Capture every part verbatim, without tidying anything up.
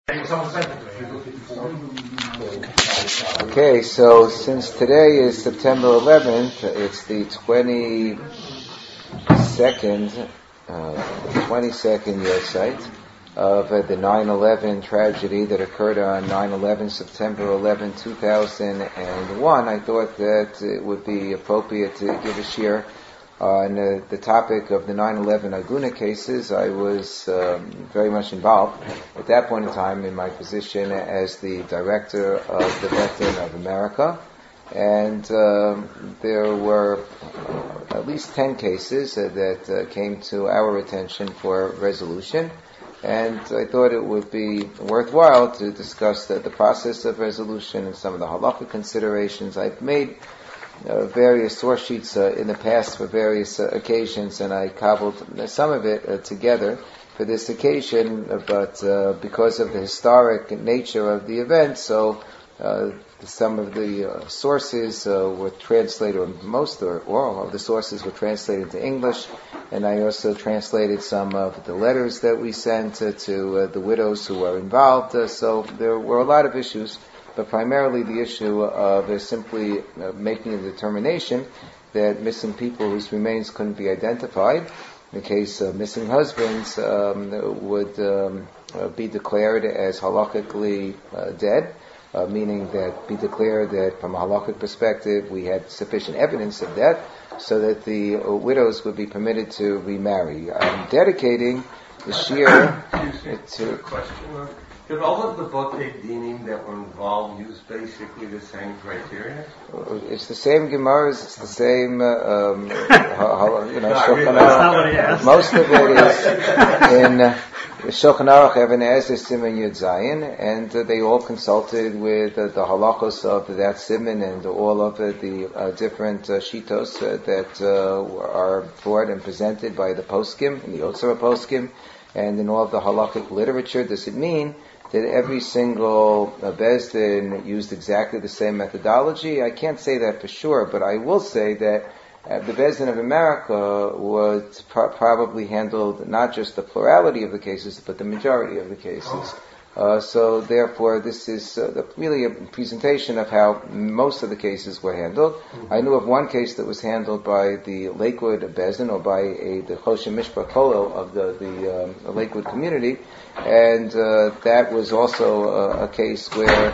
Okay, so since today is September eleventh, it's the twenty-second, uh, twenty-second year site of uh, the nine eleven tragedy that occurred on nine eleven, September eleventh, two thousand one. I thought that it would be appropriate to give a share on uh, the topic of the nine eleven Aguna cases. I was um, very much involved at that point in time in my position as the director of the Beth-Din of America. And um, there were uh, at least ten cases uh, that uh, came to our attention for resolution. And I thought it would be worthwhile to discuss the, the process of resolution and some of the halakha considerations. I've made Uh, various source sheets uh, in the past for various uh, occasions, and I cobbled some of it uh, together for this occasion, uh, but uh, because of the historic nature of the event, so uh, some of the uh, sources uh, were translated, or most or all of the sources were translated into English, and I also translated some of the letters that we sent uh, to uh, the widows who were involved, uh, so there were a lot of issues. But primarily the issue of uh, simply uh, making a determination that missing people whose remains couldn't be identified, in the case of missing husbands, um, would um, uh, be declared as halakhically uh, dead, uh, meaning that be declared that from a halakhic perspective we had sufficient evidence of that, so that the uh, widows would be permitted to remarry. I'm dedicating the shir to... Question. Did all of the Botei Dinim that were involved use basically the same criteria? It's the same Gemaras, it's the same, uh, um, you know, Shulchan Aruch. Most of it is in uh, Shulchan Aruch, Even HaEzer, Siman Yud Zayin, and uh, they all consulted with uh, the halachos of that Siman and all of uh, the uh, different uh, shitos uh, that uh, are brought and presented by the poskim, and the Otzar poskim, and in all of the halakhic literature. Does it mean that every single uh, Bezdin used exactly the same methodology? I can't say that for sure, but I will say that uh, the Bezdin of America was pro- probably handled not just the plurality of the cases, but the majority of the cases. Uh, so therefore, this is uh, the, really a presentation of how most of the cases were handled. Mm-hmm. I knew of one case that was handled by the Lakewood Bezdin, or by a, the Choshen Mishpach Kollel of the, the um, Lakewood community, and uh, that was also a, a case where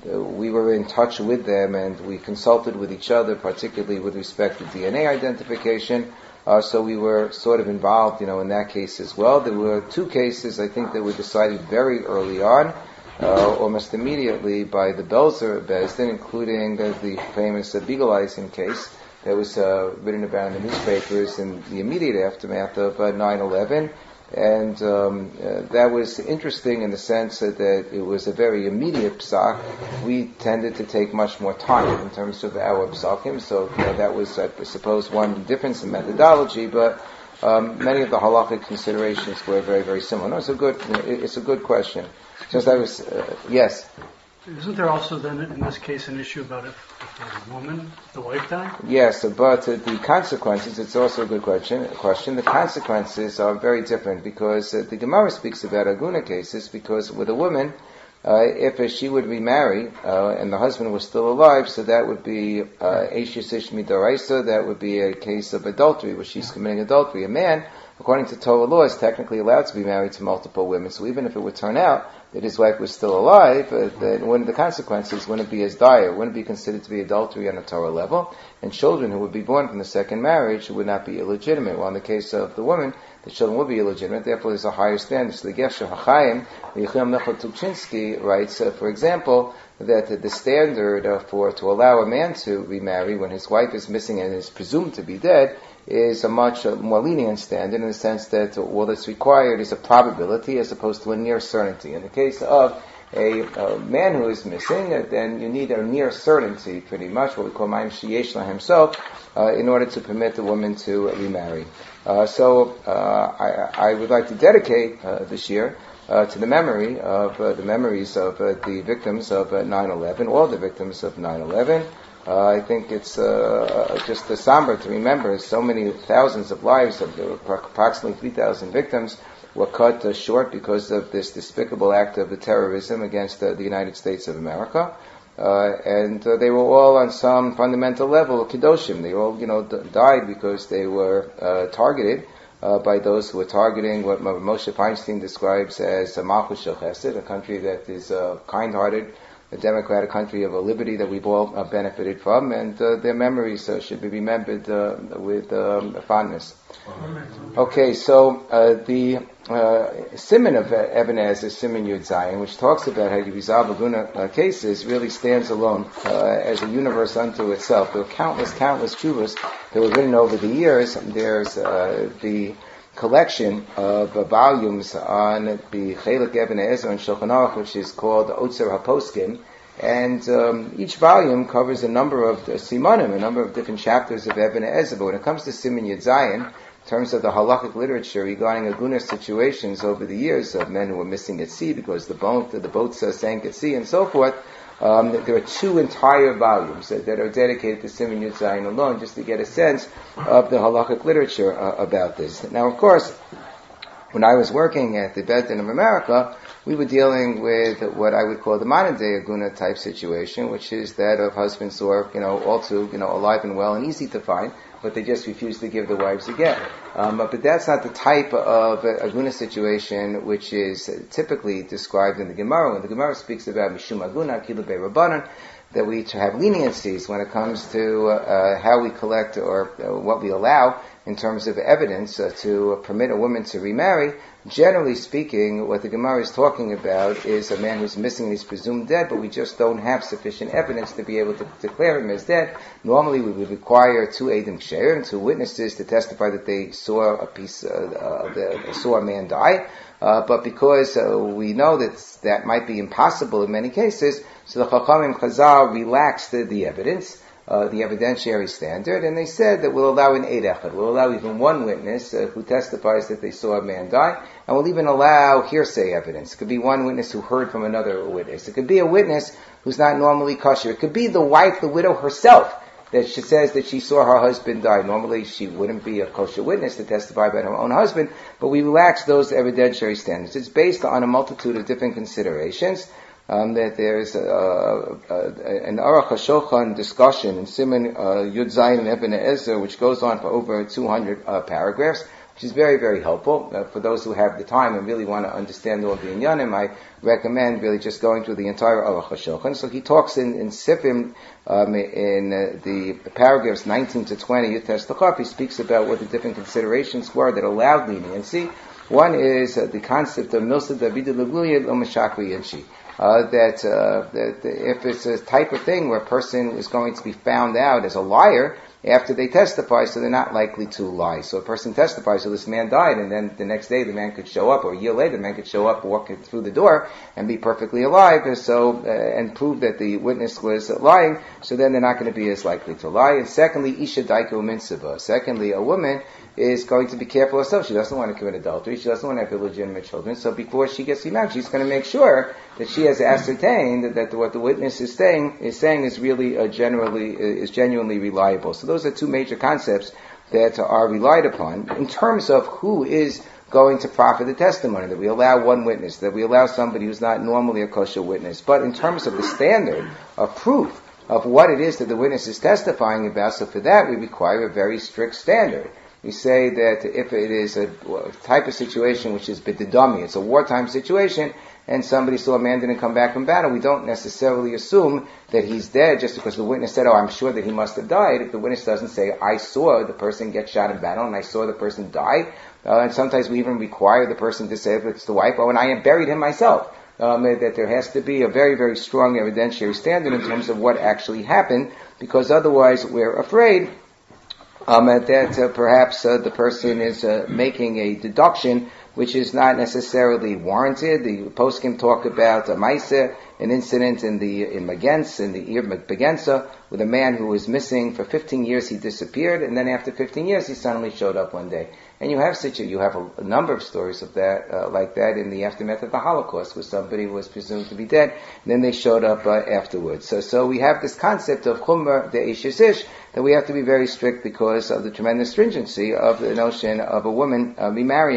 we were in touch with them and we consulted with each other, particularly with respect to D N A identification. Uh, so we were sort of involved, you know, in that case as well. There were two cases, I think, that were decided very early on, uh, almost immediately by the Belzer Bezdin, including uh, the famous uh, Beagle-Eisen case that was uh, written about in the newspapers in the immediate aftermath of uh, nine eleven. And um, uh, that was interesting in the sense that, that it was a very immediate psak. We tended to take much more time in terms of our psakim, so you know, that was, I suppose, one difference in methodology, but um, many of the halakhic considerations were very, very similar. No, it's a good, you know, it's a good question. Just I was, uh, yes? Isn't there also then, in this case, an issue about if, if the woman, the wife died? Yes, but uh, the consequences, it's also a good question, question. The consequences are very different because uh, the Gemara speaks about Aguna cases because with a woman, uh, if uh, she would remarry uh, and the husband was still alive, so that would be Eishes Ish Midaraisa, that would be a case of adultery where she's committing adultery. A man, according to Torah law, is technically allowed to be married to multiple women, so even if it would turn out that his wife was still alive, uh, then one of the consequences wouldn't be as dire, wouldn't be considered to be adultery on a Torah level, and children who would be born from the second marriage would not be illegitimate. While in the case of the woman, the children would be illegitimate, therefore there's a higher standard. So the Gesher HaChaim, Yechiel Mechel Tuchinsky writes, uh, for example, that uh, the standard uh, for to allow a man to remarry when his wife is missing and is presumed to be dead is a much uh, more lenient standard in the sense that uh, all that's required is a probability as opposed to a near certainty. In the case of a, a man who is missing, uh, then you need a near certainty, pretty much, what we call Ma'im Sheyesh La himself, uh, in order to permit the woman to remarry. Uh, so uh, I, I would like to dedicate uh, this year uh, to the memory of uh, the memories of uh, the victims of uh, nine eleven, all the victims of nine eleven. Uh, I think it's uh, just a somber to remember so many thousands of lives, of the approximately three thousand victims were cut uh, short because of this despicable act of the terrorism against uh, the United States of America. Uh, and uh, they were all on some fundamental level Kedoshim. They all, you know, d- died because they were uh, targeted uh, by those who were targeting what Moshe Feinstein describes as a Malchus Shel Chesed, a country that is uh, kind-hearted, a democratic country of a liberty that we've all uh, benefited from, and uh, their memories uh, should be remembered uh, with um, fondness. Okay, so uh, the uh, Siman of Eben Ezer, Siman Yud Zayin, which talks about how you resolve Aguna uh, cases, really stands alone uh, as a universe unto itself. There are countless, countless tshuvos that were written over the years. There's uh, the collection of uh, volumes on the Chelik Eben Ezer and Shulchan Aruch, which is called Otzer HaPoskim, and um, each volume covers a number of uh, simanim, a number of different chapters of Eben Ezer. But when it comes to Siman Yud Zayin, in terms of the halakhic literature regarding aguna situations over the years of men who were missing at sea because the boat, the boats uh, sank at sea and so forth, um, there are two entire volumes that, that are dedicated to Siman Yud Zayin alone, just to get a sense of the halakhic literature uh, about this. Now, of course, when I was working at the Beit Din of America, we were dealing with what I would call the modern day aguna type situation, which is that of husbands who are, you know, all too, you know, alive and well and easy to find, but they just refuse to give the wives a get. Um, but, but that's not the type of aguna situation which is typically described in the Gemara. When the Gemara speaks about mishum aguna, kilu be'rabanan, that we have leniencies when it comes to uh, how we collect or uh, what we allow in terms of evidence uh, to permit a woman to remarry. Generally speaking, what the Gemara is talking about is a man who's missing and he's presumed dead, but we just don't have sufficient evidence to be able to declare him as dead. Normally, we would require two Eidim Ksherim, two witnesses, to testify that they saw a piece, uh, uh, the, saw a man die. Uh, but because uh, we know that that might be impossible in many cases, so the Chachamim Chazal relaxed the, the evidence, uh, the evidentiary standard, and they said that we'll allow an Eid Echad, we'll allow even one witness uh, who testifies that they saw a man die, and we'll even allow hearsay evidence. It could be one witness who heard from another witness. It could be a witness who's not normally kosher. It could be the wife, the widow herself, that she says that she saw her husband die. Normally she wouldn't be a kosher witness to testify about her own husband, but we relax those evidentiary standards. It's based on a multitude of different considerations. Um, that there's a, a, a, an Aruch HaShulchan discussion in Siman uh, Yud Zayin and Eben Ezer, which goes on for over two hundred uh, paragraphs, which is very, very helpful uh, for those who have the time and really want to understand all the inyanim. I recommend really just going through the entire Aruch HaShulchan. So he talks in, in Sifim, um, in uh, the paragraphs nineteen to twenty, Yud Tes L'Chaf, he speaks about what the different considerations were that allowed leniency. One is uh, the concept of Milsa David L'Gluya L'Mashakri Yinshi. Uh, that, uh, that if it's a type of thing where a person is going to be found out as a liar after they testify, so they're not likely to lie. So a person testifies, so this man died, and then the next day the man could show up, or a year later the man could show up, walk through the door, and be perfectly alive, and so uh, and prove that the witness was lying. So then they're not going to be as likely to lie. And secondly, isha daiku mitzvah. Secondly, a woman is going to be careful herself. She doesn't want to commit adultery. She doesn't want to have illegitimate children. So before she gets remarried, she's going to make sure that she has ascertained that, that what the witness is saying is saying is really uh, generally uh, is genuinely reliable. So those are two major concepts that are relied upon in terms of who is going to proffer the testimony. That we allow one witness, that we allow somebody who's not normally a kosher witness. But in terms of the standard of proof of what it is that the witness is testifying about, so for that we require a very strict standard. We say that if it is a type of situation which is bididami, it's a wartime situation, and somebody saw a man didn't come back from battle, we don't necessarily assume that he's dead just because the witness said, oh, I'm sure that he must have died. If the witness doesn't say, I saw the person get shot in battle and I saw the person die, uh, and sometimes we even require the person to say, if it's the wife, oh, and I buried him myself. Um, that there has to be a very, very strong evidentiary standard in terms of what actually happened, because otherwise we're afraid Um, that uh, perhaps uh, the person is uh, making a deduction which is not necessarily warranted. The poskim talk about a Maisa, an incident in the in Magens, in the Ir Magensa, with a man who was missing for fifteen years. He disappeared, and then after fifteen years, he suddenly showed up one day. And you have such a, you have a, a number of stories of that, uh, like that in the aftermath of the Holocaust, where somebody was presumed to be dead, and then they showed up uh, afterwards. So, so we have this concept of chumra de ishish ish, that we have to be very strict because of the tremendous stringency of the notion of a woman uh, remarrying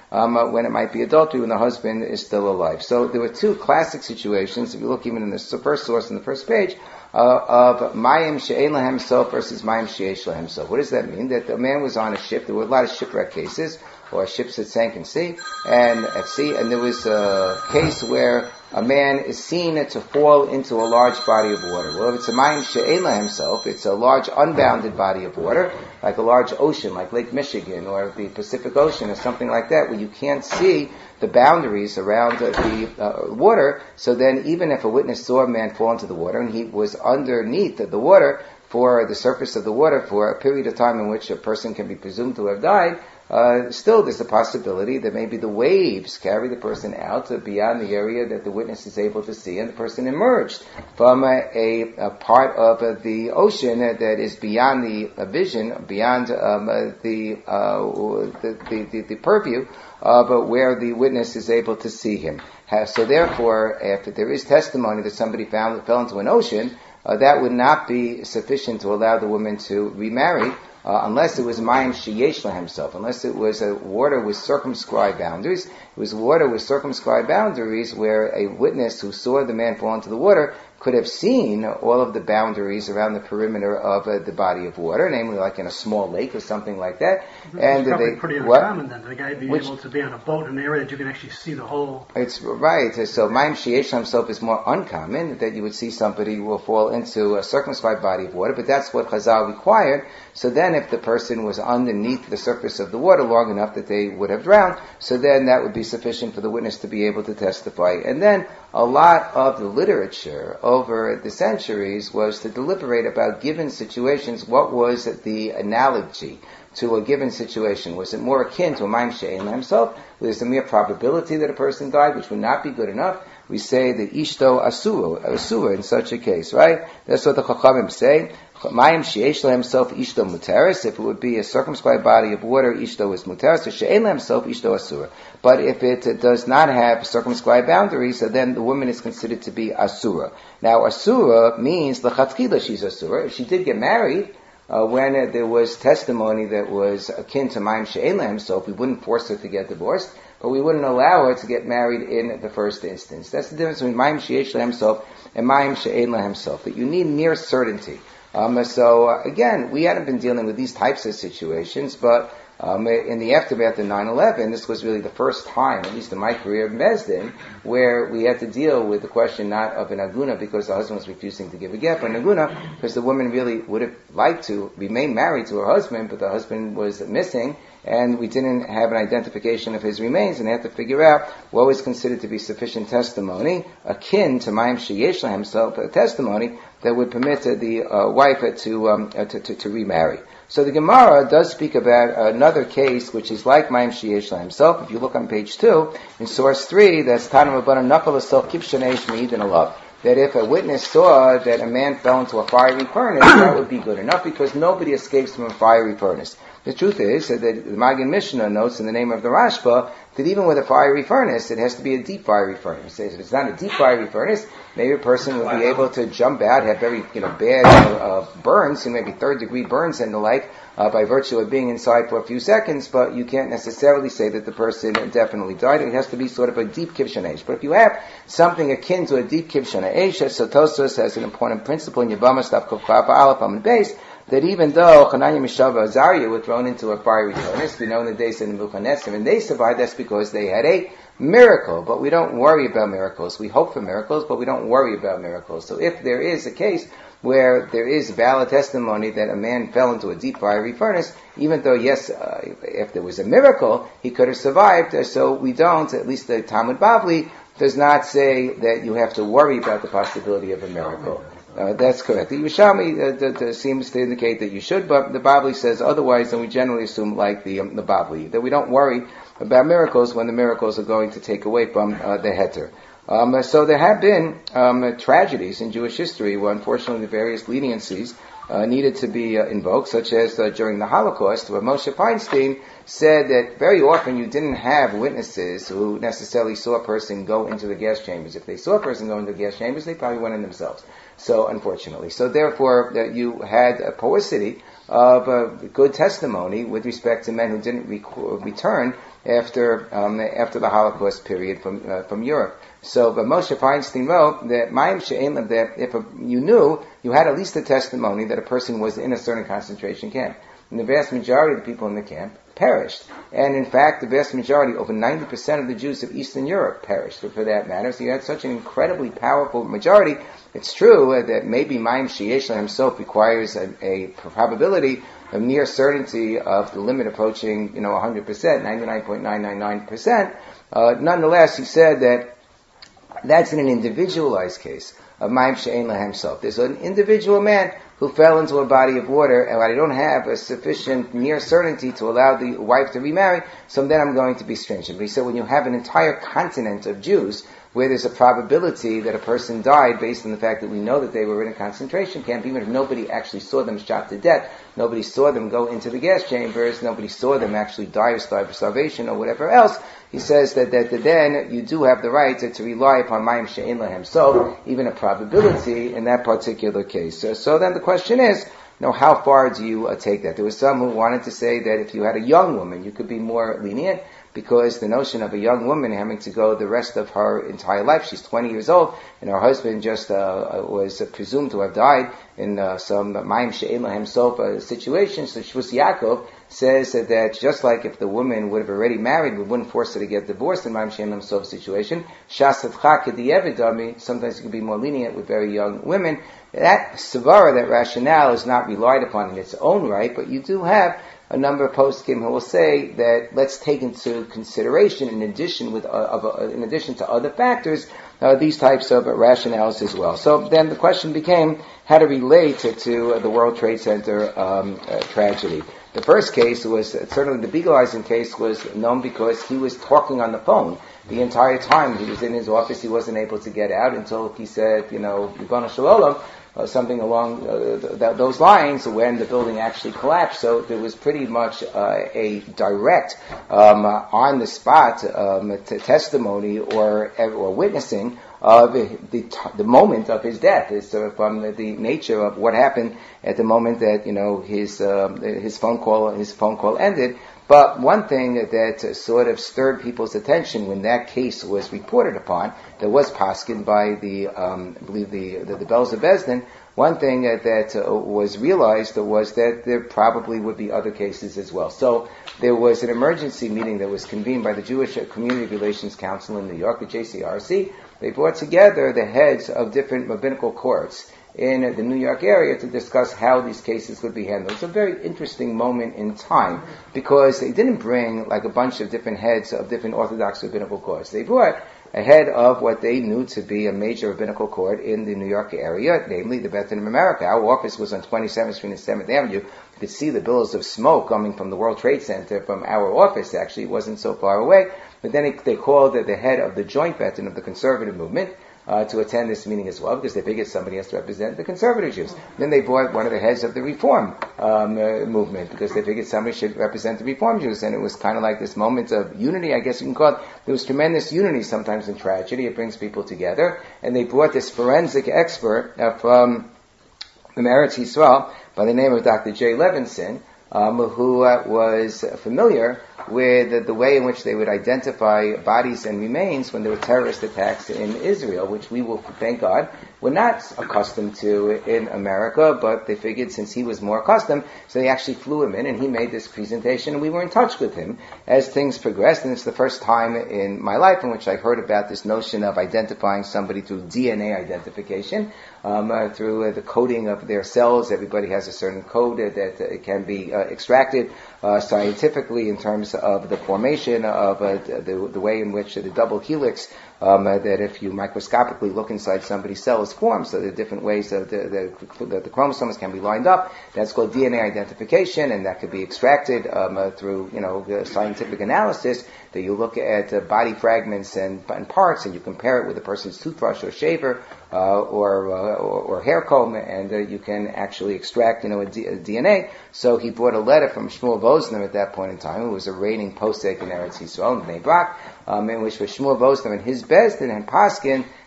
um, uh, when it might be adultery when the husband is still alive. So there were two classic situations, if you look even in the first source in the first page, uh, of Mayim She'ein Lahem Sof versus Mayim She'esh Lahem Sof. What does that mean? That the man was on a ship, there were a lot of shipwreck cases, or ships that sank in sea, and at sea, and there was a case where a man is seen to fall into a large body of water. Well, if it's a Mayim She'ein Lahem himself, it's a large unbounded body of water, like a large ocean, like Lake Michigan, or the Pacific Ocean, or something like that, where you can't see the boundaries around uh, the uh, water. So then, even if a witness saw a man fall into the water, and he was underneath the water, for the surface of the water, for a period of time in which a person can be presumed to have died, Uh, still there's a possibility that maybe the waves carry the person out uh, beyond the area that the witness is able to see, and the person emerged from uh, a, a part of uh, the ocean uh, that is beyond the uh, vision, beyond um, uh, the, uh, the, the, the the purview of uh, where the witness is able to see him. So therefore, after there is testimony that somebody found, fell into an ocean, uh, that would not be sufficient to allow the woman to remarry. Uh, unless it was Mayim Sheyesh Lahem himself, unless it was a water with circumscribed boundaries, it was water with circumscribed boundaries where a witness who saw the man fall into the water could have seen all of the boundaries around the perimeter of uh, the body of water, namely like in a small lake or something like that. It's and probably they, pretty what? uncommon then, the guy being Which, able to be on a boat in an area that you can actually see the whole... It's right. So Mayim Sheyesh himself is more uncommon, that you would see somebody who will fall into a circumscribed body of water, but that's what Chazal required. So then if the person was underneath the surface of the water long enough that they would have drowned, so then that would be sufficient for the witness to be able to testify. And then a lot of the literature over the centuries was to deliberate about given situations, what was the analogy to a given situation. Was it more akin to a Mayim She'ein Lahem himself? Was there a mere probability that a person died, which would not be good enough? We say the Ishto Asura, Asura in such a case, right? That's what the Chachamim say. Mayim She'esh Lahem himself Ishto Muteris. If it would be a circumscribed body of water, Ishto is Muteris. So She'ein Lahem himself Ishto Asura. But if it uh, does not have circumscribed boundaries, so then the woman is considered to be Asura. Now Asura means L'chatchila she's Asura. If she did get married, Uh, when uh, there was testimony that was akin to Mayim She'ein Lahem himself, we wouldn't force her to get divorced, but we wouldn't allow her to get married in the first instance. That's the difference between Mayim She'esh Lahem himself and Mayim She'ein Lahem himself, that you need near certainty. Um, so, uh, again, we hadn't been dealing with these types of situations, but um, in the aftermath of nine eleven, this was really the first time, at least in my career in Bezdin, where we had to deal with the question not of an aguna because the husband was refusing to give a get, but an aguna because the woman really would have liked to remain married to her husband, but the husband was missing, and we didn't have an identification of his remains, and they had to figure out what was considered to be sufficient testimony, akin to Mayim Sheyesh Lahem himself, a testimony that would permit uh, the uh, wife uh, to, um, uh, to, to to remarry. So the Gemara does speak about another case which is like Mayim Sheyesh Lahem himself. If you look on page two, in source three, that's Tanam Rabbanan Nafal Asel Kibshanesh Me'idin Alav. That if a witness saw that a man fell into a fiery furnace, that would be good enough because nobody escapes from a fiery furnace. The truth is that the Magen Mishnah notes in the name of the Rashba that even with a fiery furnace, it has to be a deep fiery furnace. If it's not a deep fiery furnace, maybe a person would be able to jump out, have very you know bad uh, burns, you know, maybe third degree burns and the like, uh, by virtue of being inside for a few seconds, but you can't necessarily say that the person definitely died. It has to be sort of a deep kivshan eish. But if you have something akin to a deep kivshan eish, so Tosfos has an important principle in Yevamos Daf Kuf Chaf Aleph Amud Beis, that even though Chananya, Mishael, Azariah were thrown into a fiery furnace, we know in the days of the Nebuchadnezzar, and they survived, that's because they had a miracle. But we don't worry about miracles. We hope for miracles, but we don't worry about miracles. So if there is a case where there is valid testimony that a man fell into a deep fiery furnace, even though, yes, uh, if there was a miracle, he could have survived, uh, so we don't, at least the Talmud Bavli does not say that you have to worry about the possibility of a miracle. Uh, that's correct. The Yerushalmi uh, the, the, seems to indicate that you should, but the Bavli says otherwise, and we generally assume, like the um, the Bavli, that we don't worry about miracles when the miracles are going to take away from uh, the heter. Um, so there have been um, tragedies in Jewish history where, unfortunately, the various leniencies uh, needed to be uh, invoked, such as uh, during the Holocaust, where Moshe Feinstein said that very often you didn't have witnesses who necessarily saw a person go into the gas chambers. If they saw a person go into the gas chambers, they probably went in themselves. So, unfortunately. So, therefore, that you had a paucity of uh, good testimony with respect to men who didn't rec- return after um, after the Holocaust period from uh, from Europe. So, but Moshe Feinstein wrote that Mayim she'ein that if a, you knew, you had at least a testimony that a person was in a certain concentration camp. And the vast majority of the people in the camp perished. And in fact, the vast majority, over ninety percent of the Jews of Eastern Europe perished, for that matter. So you had such an incredibly powerful majority. It's true uh, that maybe Mayim she'yesh himself requires a, a probability of near certainty of the limit approaching, you know, one hundred percent, ninety-nine point nine nine nine percent. Uh, nonetheless, he said that that's in an individualized case of Mayim she'ein himself. There's an individual man who fell into a body of water, and I don't have a sufficient near certainty to allow the wife to remarry, so then I'm going to be stringent. But he said when you have an entire continent of Jews where there's a probability that a person died based on the fact that we know that they were in a concentration camp, even if nobody actually saw them shot to death, nobody saw them go into the gas chambers, nobody saw them actually die of starvation or whatever else, he says that, that, that then you do have the right to, to rely upon Mayim she'ein himself, even a probability in that particular case. So, so then the question is, you know, how far do you uh, take that? There was some who wanted to say that if you had a young woman, you could be more lenient, because the notion of a young woman having to go the rest of her entire life, she's twenty years old, and her husband just uh, was uh, presumed to have died in uh, some Mayim she'ein himself uh, situation. So Shvus Yaakov says that, that just like if the woman would have already married, we wouldn't force her to get divorced in Mayim she'ein himself situation. Shasatcha k'di'evidami, sometimes you can be more lenient with very young women. That svara, that rationale, is not relied upon in its own right, but you do have a number of poskim who will say that let's take into consideration, in addition with uh, of, uh, in addition to other factors, uh, these types of uh, rationales as well. So then the question became how to relate to, to uh, the World Trade Center um, uh, tragedy. The first case was uh, certainly the Beagleisen case was known because he was talking on the phone the entire time. He was in his office. He wasn't able to get out until he said, you know, Ribono Shel Olam, Uh, something along uh, th- those lines when the building actually collapsed. So there was pretty much uh, a direct, um, uh, on the spot um, t- testimony or or witnessing of the t- the moment of his death. It's uh, from the, the nature of what happened at the moment that you know his um, his phone call his phone call ended. But one thing that uh, sort of stirred people's attention when that case was reported upon, that was paskin by the, um, I believe the the, the Bells of Besdin, one thing uh, that uh, was realized was that there probably would be other cases as well. So there was an emergency meeting that was convened by the Jewish Community Relations Council in New York, the J C R C. They brought together the heads of different rabbinical courts in the New York area to discuss how these cases would be handled. It's a very interesting moment in time because they didn't bring like a bunch of different heads of different Orthodox rabbinical courts. They brought a head of what they knew to be a major rabbinical court in the New York area, namely the Beth Din America. Our office was on twenty-seventh Street and seventh Avenue. You could see the billows of smoke coming from the World Trade Center from our office. Actually, it wasn't so far away. But then it, they called the, the head of the joint Beth Din of the conservative movement, Uh, to attend this meeting as well, because they figured somebody has to represent the conservative Jews. Then they brought one of the heads of the Reform um, uh, movement, because they figured somebody should represent the Reform Jews, and it was kind of like this moment of unity, I guess you can call it. There was tremendous unity sometimes in tragedy. It brings people together, and they brought this forensic expert uh, from the Eretz Yisrael by the name of Doctor Jay Levinson, um, who uh, was familiar with the way in which they would identify bodies and remains when there were terrorist attacks in Israel, which we will, thank God, were not accustomed to in America, but they figured since he was more accustomed, so they actually flew him in and he made this presentation, and we were in touch with him as things progressed. And it's the first time in my life in which I heard about this notion of identifying somebody through D N A identification, um, uh, through uh, the coding of their cells. Everybody has a certain code uh, that uh, can be uh, extracted uh, scientifically in terms of the formation of uh, the, the way in which the double helix, um, uh, that if you microscopically look inside somebody's cell is formed, so there are different ways that the, the, the, the chromosomes can be lined up. That's called D N A identification, and that could be extracted um, uh, through, you know, the scientific analysis. That you look at uh, body fragments and, and parts, and you compare it with a person's toothbrush or shaver uh, or, uh, or or hair comb, and uh, you can actually extract, you know, a, D, a D N A. So he brought a letter from Shmuel Vosner at that point in time, who was a reigning posek in Eretz Yisrael in Bnei Brak, um, in which was Shmuel Vosner and his Bezdin and Paskin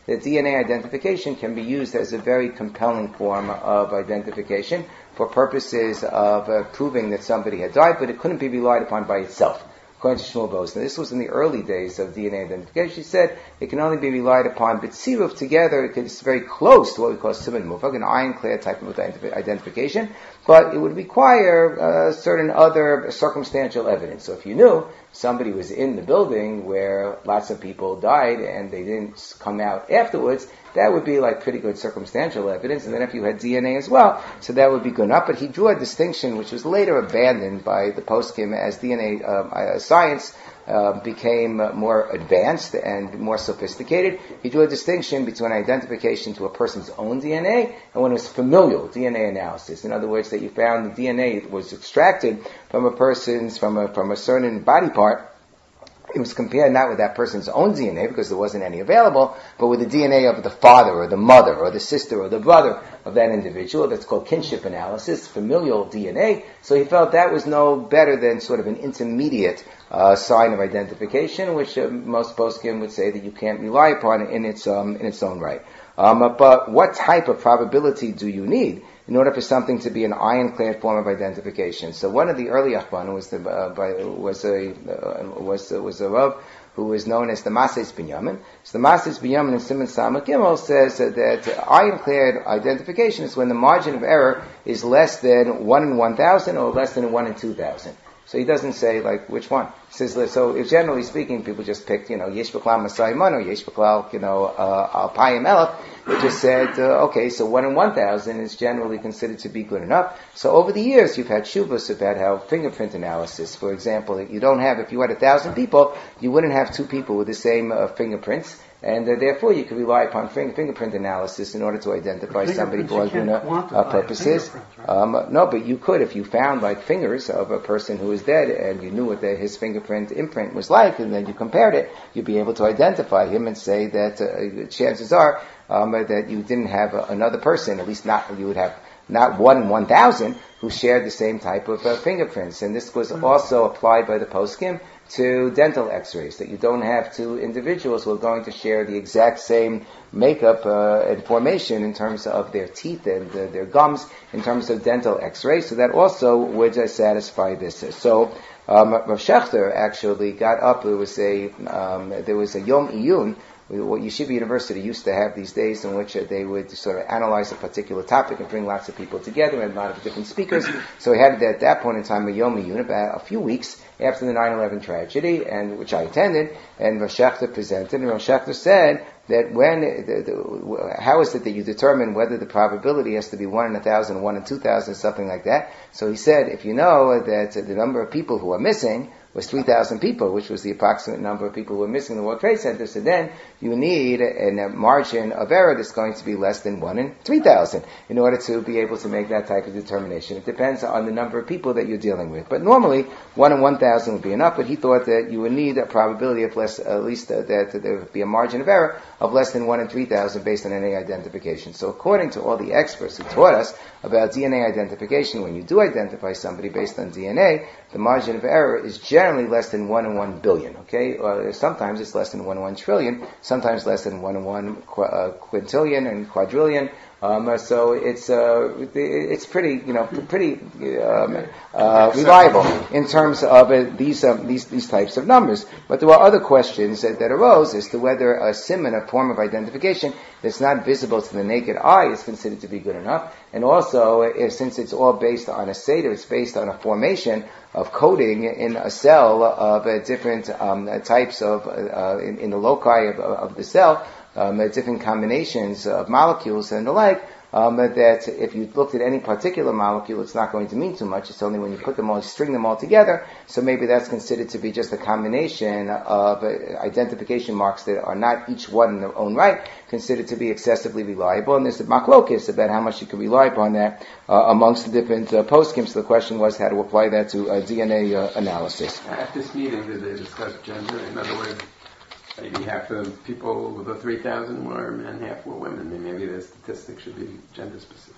that D N A identification can be used as a very compelling form of identification for purposes of uh, proving that somebody had died, but it couldn't be relied upon by itself. According to Shmuel Bosner, this was in the early days of D N A identification. She said it can only be relied upon, but tziruf together, it's very close to what we call siman mufag, an ironclad type of identification, but it would require uh, certain other circumstantial evidence. So if you knew somebody was in the building where lots of people died and they didn't come out afterwards, that would be like pretty good circumstantial evidence. And then if you had D N A as well, so that would be good enough. But he drew a distinction which was later abandoned by the poskim as D N A um, uh, science uh, became uh, more advanced and more sophisticated. He drew a distinction between identification to a person's own D N A and when it was familial D N A analysis. In other words, that you found the D N A was extracted from a person's, from a, from a certain body part. It was compared not with that person's own D N A because there wasn't any available, but with the D N A of the father or the mother or the sister or the brother of that individual. That's called kinship analysis, familial D N A. So he felt that was no better than sort of an intermediate uh, sign of identification, which uh, most poskim would say that you can't rely upon in its um, in its own right. Um, but what type of probability do you need in order for something to be an ironclad form of identification? So one of the early Achbanim was the, uh, by, was a uh, was uh, was a Rav who was known as the Mases Binyamin. So the Mases Binyamin in Siman Samach Gimel says uh, that ironclad identification is when the margin of error is less than one in one thousand or less than one in two thousand. So he doesn't say, like, which one. He says, so if generally speaking, people just picked, you know, Yesh B'klal Masai Man or Yesh B'klal, you know, uh, Al Payim Elef. They just said, uh, okay, so one in one thousand is generally considered to be good enough. So over the years, you've had shuvas about how fingerprint analysis, for example, you don't have, if you had a thousand people, you wouldn't have two people with the same uh, fingerprints. And uh, therefore, you could rely upon finger, fingerprint analysis in order to identify somebody for Laguna uh, purposes. Right? Um, no, but you could if you found like fingers of a person who is dead, and you knew what the, his fingerprint imprint was like, and then you compared it, you'd be able to identify him and say that uh, chances are um, that you didn't have uh, another person. At least not you would have not one in one thousand who shared the same type of uh, fingerprints. And this was also applied by the poskim to dental x-rays, that you don't have two individuals who are going to share the exact same makeup uh, and formation in terms of their teeth and uh, their gums in terms of dental x-rays. So that also would uh, satisfy this. So um, Rav Shechter actually got up. There was a um, there was a Yom Iyun. What Yeshiva University used to have these days in which uh, they would sort of analyze a particular topic and bring lots of people together and a lot of different speakers. So we had at that point in time a Yom Iyun, about a few weeks after the nine eleven tragedy, and which I attended, and Rav Shechter presented, and Rav Shechter said that when, the, the, how is it that you determine whether the probability has to be one in a thousand, one in two thousand, something like that? So he said, if you know that the number of people who are missing was three thousand people, which was the approximate number of people who were missing in the World Trade Center, so then you need a, a margin of error that's going to be less than one in three thousand in order to be able to make that type of determination. It depends on the number of people that you're dealing with. But normally, one in one thousand would be enough, but he thought that you would need a probability of less, at least uh, that, that there would be a margin of error of less than one in three thousand based on N A identification. So according to all the experts who taught us about D N A identification, when you do identify somebody based on D N A, the margin of error is generally less than one in one billion, okay? Uh, sometimes it's less than one in one trillion, sometimes less than one in one qu- uh, quintillion and quadrillion. Um, uh, so it's uh, it's pretty, you know, pretty um, uh, reliable in terms of uh, these um, these these types of numbers. But there are other questions that, that arose as to whether a siman, a form of identification that's not visible to the naked eye, is considered to be good enough. And also, if, since it's all based on a seder, it's based on a formation of coding in a cell of uh, different um, types of uh, in, in the loci of, of the cell. Um, different combinations of molecules and the like, um, that if you looked at any particular molecule, it's not going to mean too much. It's only when you put them all, string them all together. So maybe that's considered to be just a combination of uh, identification marks that are not each one in their own right, considered to be excessively reliable. And there's a machlokes about how much you can rely upon that uh, amongst the different uh, poskim. So the question was how to apply that to uh, D N A uh, analysis. At this meeting, did they discuss gender? In other words, maybe half the people with the three thousand were men, half were women. Maybe the statistics should be gender specific.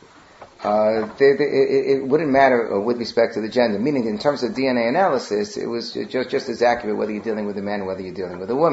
Uh, they, they, it, it wouldn't matter with respect to the gender. Meaning, in terms of D N A analysis, it was just, just as accurate whether you're dealing with a man or whether you're dealing with a woman.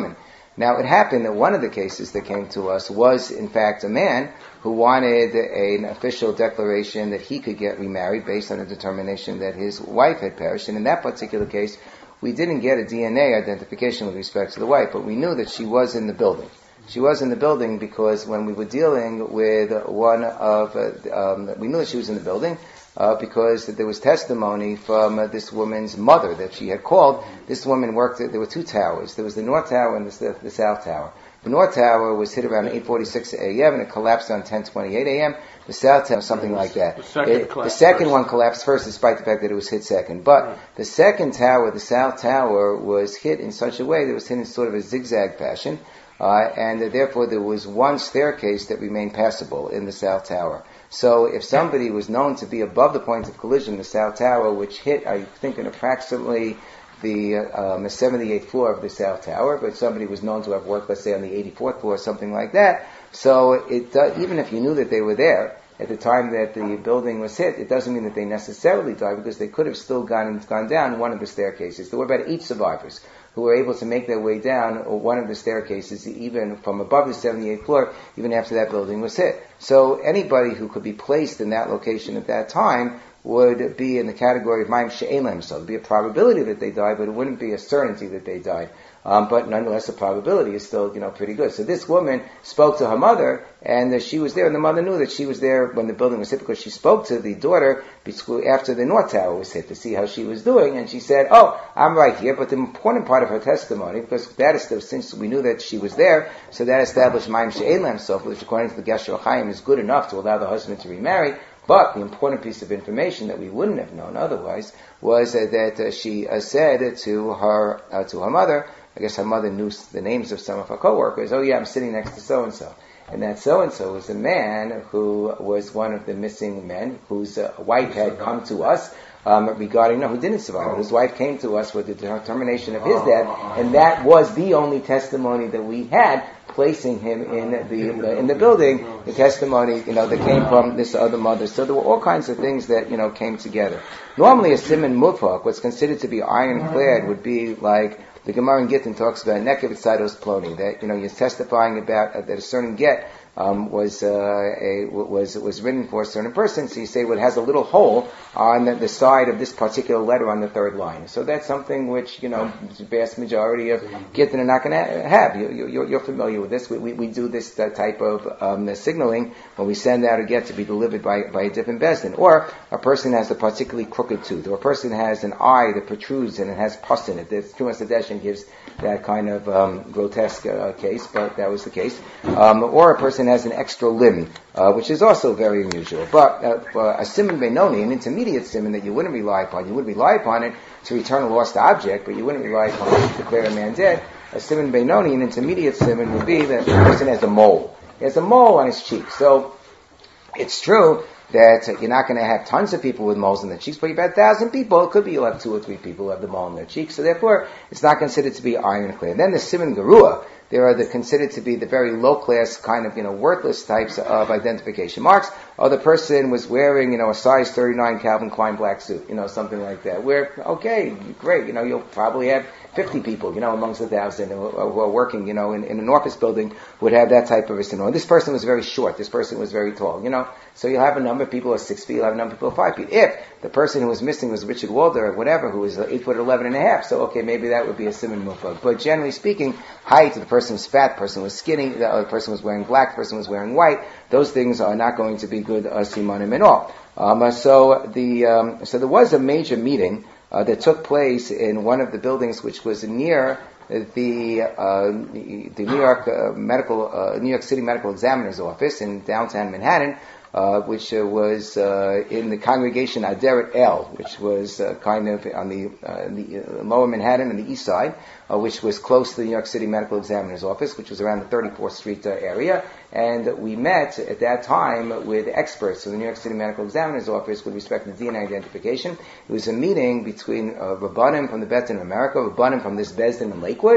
Now, it happened that one of the cases that came to us was, in fact, a man who wanted an official declaration that he could get remarried based on a determination that his wife had perished. And in that particular case, we didn't get a D N A identification with respect to the wife, but we knew that she was in the building. She was in the building because when we were dealing with one of, uh, um, we knew that she was in the building uh, because there was testimony from uh, this woman's mother that she had called. This woman worked at, there were two towers. There was the North Tower and the, the South Tower. The North Tower was hit around eight forty-six a.m. and it collapsed on ten twenty-eight a.m. The South Tower, something like that. The second, it, the second first. one collapsed first, despite the fact that it was hit second. But right. the second tower, the South Tower, was hit in such a way that it was hit in sort of a zigzag fashion, uh, and uh, therefore there was one staircase that remained passable in the South Tower. So if somebody was known to be above the point of collision, the South Tower, which hit, I think, in approximately the um, seventy-eighth floor of the South Tower, but somebody was known to have worked, let's say, on the eighty-fourth floor, something like that. So it uh, even if you knew that they were there at the time that the building was hit, it doesn't mean that they necessarily died, because they could have still gone gone down one of the staircases. There were about eight survivors who were able to make their way down one of the staircases, even from above the seventy-eighth floor, even after that building was hit. So anybody who could be placed in that location at that time would be in the category of Maim She'elem. So it would be a probability that they died, but it wouldn't be a certainty that they died. Um, but nonetheless, the probability is still, you know, pretty good. So this woman spoke to her mother, and uh, she was there, and the mother knew that she was there when the building was hit, because she spoke to the daughter after the North Tower was hit to see how she was doing, and she said, "Oh, I'm right here." But the important part of her testimony, because that is the, since we knew that she was there, so that established Maim She'elem Sof, which according to the Gesher Chaim is good enough to allow the husband to remarry. But the important piece of information that we wouldn't have known otherwise was uh, that uh, she uh, said to her uh, to her mother, I guess her mother knew the names of some of her coworkers. "Oh yeah, I'm sitting next to so and so," and that so and so was a man who was one of the missing men whose uh, wife had come to us um, regarding no, who didn't survive. His wife came to us with the determination of his death, and that was the only testimony that we had placing him in the in the building. The testimony, you know, that came from this other mother. So there were all kinds of things that, you know, came together. Normally, a siman mufak, what's considered to be ironclad, would be like the Gemara in Gittin talks about nekev tzados ploni, that, you know, you're testifying about uh, that a certain get um, was uh, a was was written for a certain person. So you say, well, it has a little hole on the, the side of this particular letter on the third line. So that's something which, you know, the vast majority of Gittin are not going to have. You, you, you're familiar with this. We we, we do this uh, type of um, signaling when we send out a get to be delivered by by a different bezdin, or a person has a particularly crooked tooth, or a person has an eye that protrudes and it has pus in it. That's Trumas Hadeshin gives that kind of um, grotesque uh, case, but that was the case. Um, or a person has an extra limb, uh, which is also very unusual. But uh, for a siman benoni, an intermediate siman that you wouldn't rely upon, you would rely upon it to return a lost object, but you wouldn't rely upon it to declare a man dead. A siman benoni, an intermediate siman, would be that the person has a mole. He has a mole on his cheek. So it's true that uh, you're not going to have tons of people with moles in their cheeks, but you've had a thousand people. It could be you'll have two or three people who have the mole in their cheeks. So therefore, it's not considered to be ironclad. And then the siman garua, there are the considered to be the very low class kind of, you know, worthless types of identification marks. Or the person was wearing, you know, a size thirty-nine Calvin Klein black suit, you know, something like that. Where, okay, great, you know, you'll probably have fifty people, you know, amongst a thousand who are working, you know, in, in an office building would have that type of a syndrome. This person was very short. This person was very tall, you know. So you'll have a number of people who are six feet, you'll have a number of people who are five feet. If the person who was missing was Richard Walder or whatever, who was eight foot eleven and a half, so okay, maybe that would be a siman mufag. But generally speaking, height, the person was fat, the person was skinny, the other person was wearing black, the person was wearing white, those things are not going to be good uh, simanim at all. Um, so the um, so there was a major meeting uh, that took place in one of the buildings which was near the uh, the New York uh, medical uh, New York City Medical Examiner's office in downtown Manhattan, uh, which uh, was uh, in the congregation Aderet El, which was uh, kind of on the, uh, the uh, lower Manhattan on the east side, uh, which was close to the New York City Medical Examiner's office, which was around the thirty-fourth Street uh, area. And we met at that time with experts from the New York City Medical Examiner's office with respect to D N A identification. It was a meeting between uh, Rabbanim from the Beit Din of America, Rabbanim from this Bezdin in Lakewood,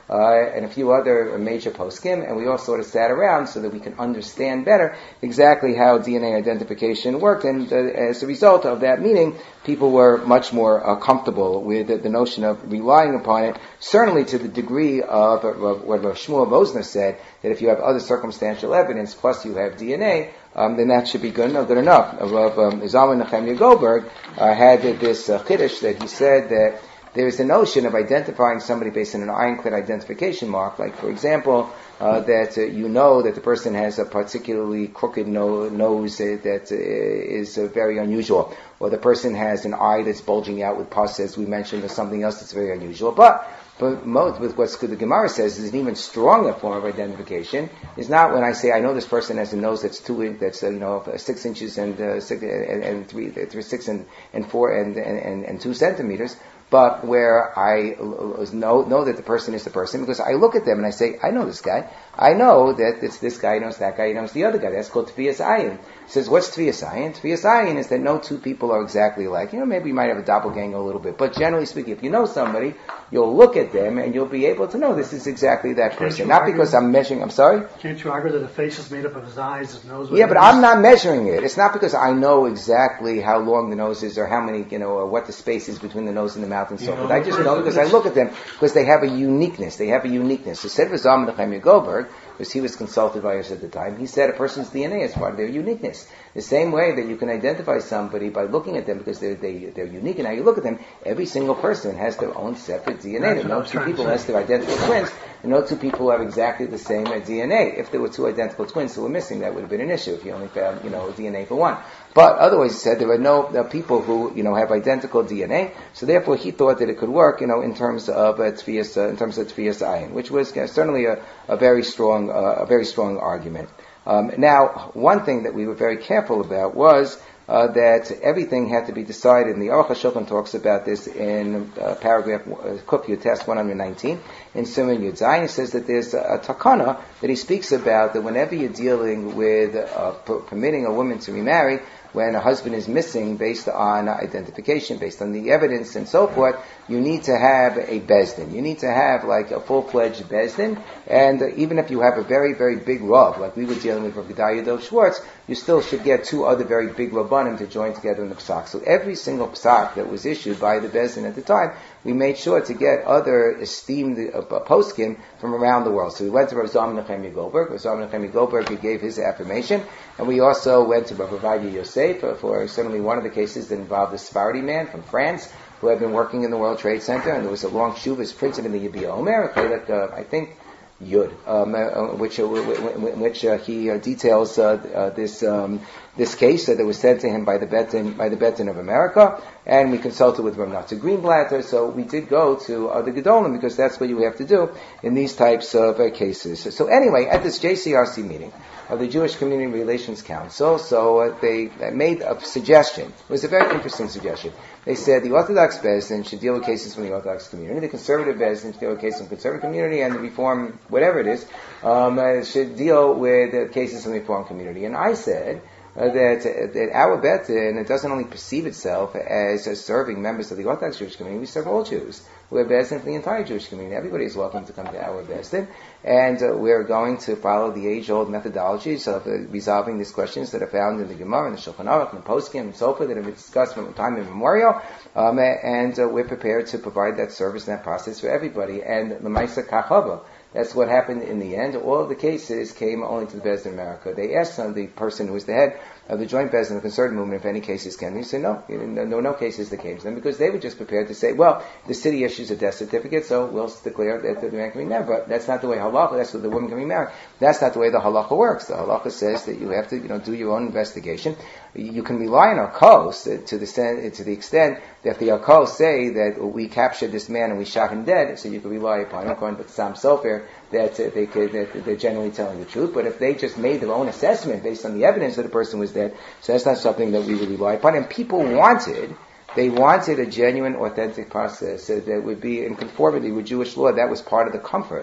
uh, and a few other major poskim, and we all sort of sat around so that we can understand better exactly how D N A identification worked, and uh, as a result of that meeting, people were much more uh, comfortable with the, the notion of relying upon it, certainly to the degree of, of what Rav Shmuel Mosner said, that if you have other circumstantial evidence, plus you have D N A, um, then that should be good enough. Good enough. Rav um, Zalman Nechemia Goldberg uh, had this uh, chiddush that he said that there's a notion of identifying somebody based on an ironclad identification mark, like, for example, uh, that uh, you know that the person has a particularly crooked no- nose uh, that uh, is uh, very unusual, or the person has an eye that's bulging out with pus, as we mentioned, or something else that's very unusual. But But most, with what the Gemara says is an even stronger form of identification is not when I say I know this person has a nose that's two in, that's uh, you know six inches and uh, six and, and three, three six and, and four and, and, and two centimeters, but where I know know that the person is the person because I look at them and I say I know this guy, I know that it's this guy knows that guy knows the other guy. That's called Tvias Ayin. It says what's Tvias Ayin? Tvias Ayin is that no two people are exactly alike. You know, maybe you might have a doppelganger a little bit, but generally speaking, if you know somebody, you'll look at them and you'll be able to know this is exactly that person. Not because I'm measuring, I'm sorry? Can't you argue that the face is made up of his eyes, his nose? Yeah, but I'm not measuring it. It's not because I know exactly how long the nose is or how many, you know, or what the space is between the nose and the mouth and so forth. I just know because I look at them because they have a uniqueness. They have a uniqueness. So said Zalman Nechemia Goldberg, because he was consulted by us at the time, he said a person's D N A is part of their uniqueness. The same way that you can identify somebody by looking at them because they're, they, they're unique, and how you look at them, every single person has their own separate D N A. No two people unless they're identical twins, and no two people have exactly the same D N A. If there were two identical twins who were missing, that would have been an issue if you only found, you know, D N A for one. But otherwise, he said there are no uh, people who, you know, have identical D N A, so therefore he thought that it could work, you know, in terms of uh, tvias, uh, in terms of tvias ayin, which was uh, certainly a, a very strong, uh, a very strong argument. Um, now, one thing that we were very careful about was uh, that everything had to be decided, and the Aruch HaShulchan talks about this in uh, paragraph uh, Kuf Yutes one nineteen in Siman Yud Zayin. He says that there's a, a takana that he speaks about that whenever you're dealing with uh, per- permitting a woman to remarry, when a husband is missing based on identification, based on the evidence and so forth, you need to have a bezdin. You need to have like a full-fledged bezdin, and uh, even if you have a very, very big rav, like we were dealing with Rav Gedalia Dov Schwartz, you still should get two other very big rabbanim to join together in the psak. So every single psak that was issued by the bezdin at the time, we made sure to get other esteemed uh, poskim from around the world. So we went to Rav Zalman Nechemia Goldberg. Rav Zalman Nechemia Goldberg, he gave his affirmation, and we also went to Rav Ovadia Yosef uh, for certainly one of the cases that involved a Sephardi man from France who had been working in the World Trade Center, and there was a long shuvas printed in the Yabia Omer, uh, I think, Yud, um, uh, which, uh, which uh, he uh, details uh, uh, this um, this case uh, that was sent to him by the Betin by the Betin of America, and we consulted with Rav Natsa Greenblatter. So we did go to uh, the Gedolim because that's what you have to do in these types of uh, cases. So anyway, at this J C R C meeting of the Jewish Community Relations Council, so uh, they uh, made a suggestion. It was a very interesting suggestion. They said the Orthodox Bezdin should deal with cases from the Orthodox community, the Conservative Bezdin should deal with cases from the Conservative community, and the Reform, whatever it is, um, uh, should deal with uh, cases from the Reform community. And I said uh, that uh, that our Bezdin, it doesn't only perceive itself as uh, serving members of the Orthodox Jewish community, we serve all Jews. We're Bezdin for the entire Jewish community. Everybody is welcome to come to our Bezdin. And uh, we're going to follow the age-old methodologies of uh, resolving these questions that are found in the Gemara, and the Shulchan Aruch, and the Poskim, and so forth, that have been discussed from time immemorial. Um, and uh, we're prepared to provide that service and that process for everybody. And the Maisa Kachava, that's what happened in the end. All of the cases came only to the Bezdin in America. They asked uh, the person who was the head of the Joint Bezdin, the Conservative Movement, if any cases came. He said, no, no, no, no cases that came to them, because they were just prepared to say, well, the city issues a death certificate, so we'll declare that the man can be married. But that's not the way halacha, that's what the woman can be married. That's not the way the halacha works. The halacha says that you have to, you know, do your own investigation. You can rely on our coast to the extent, to the extent that if the Akos say that we captured this man and we shot him dead, so you can rely upon him, according to Sam Sofer, that uh, they could, that they're generally telling the truth. But if they just made their own assessment based on the evidence that the person was dead, so that's not something that we would rely upon. And people wanted, they wanted a genuine, authentic process uh, that would be in conformity with Jewish law. That was part of the comfort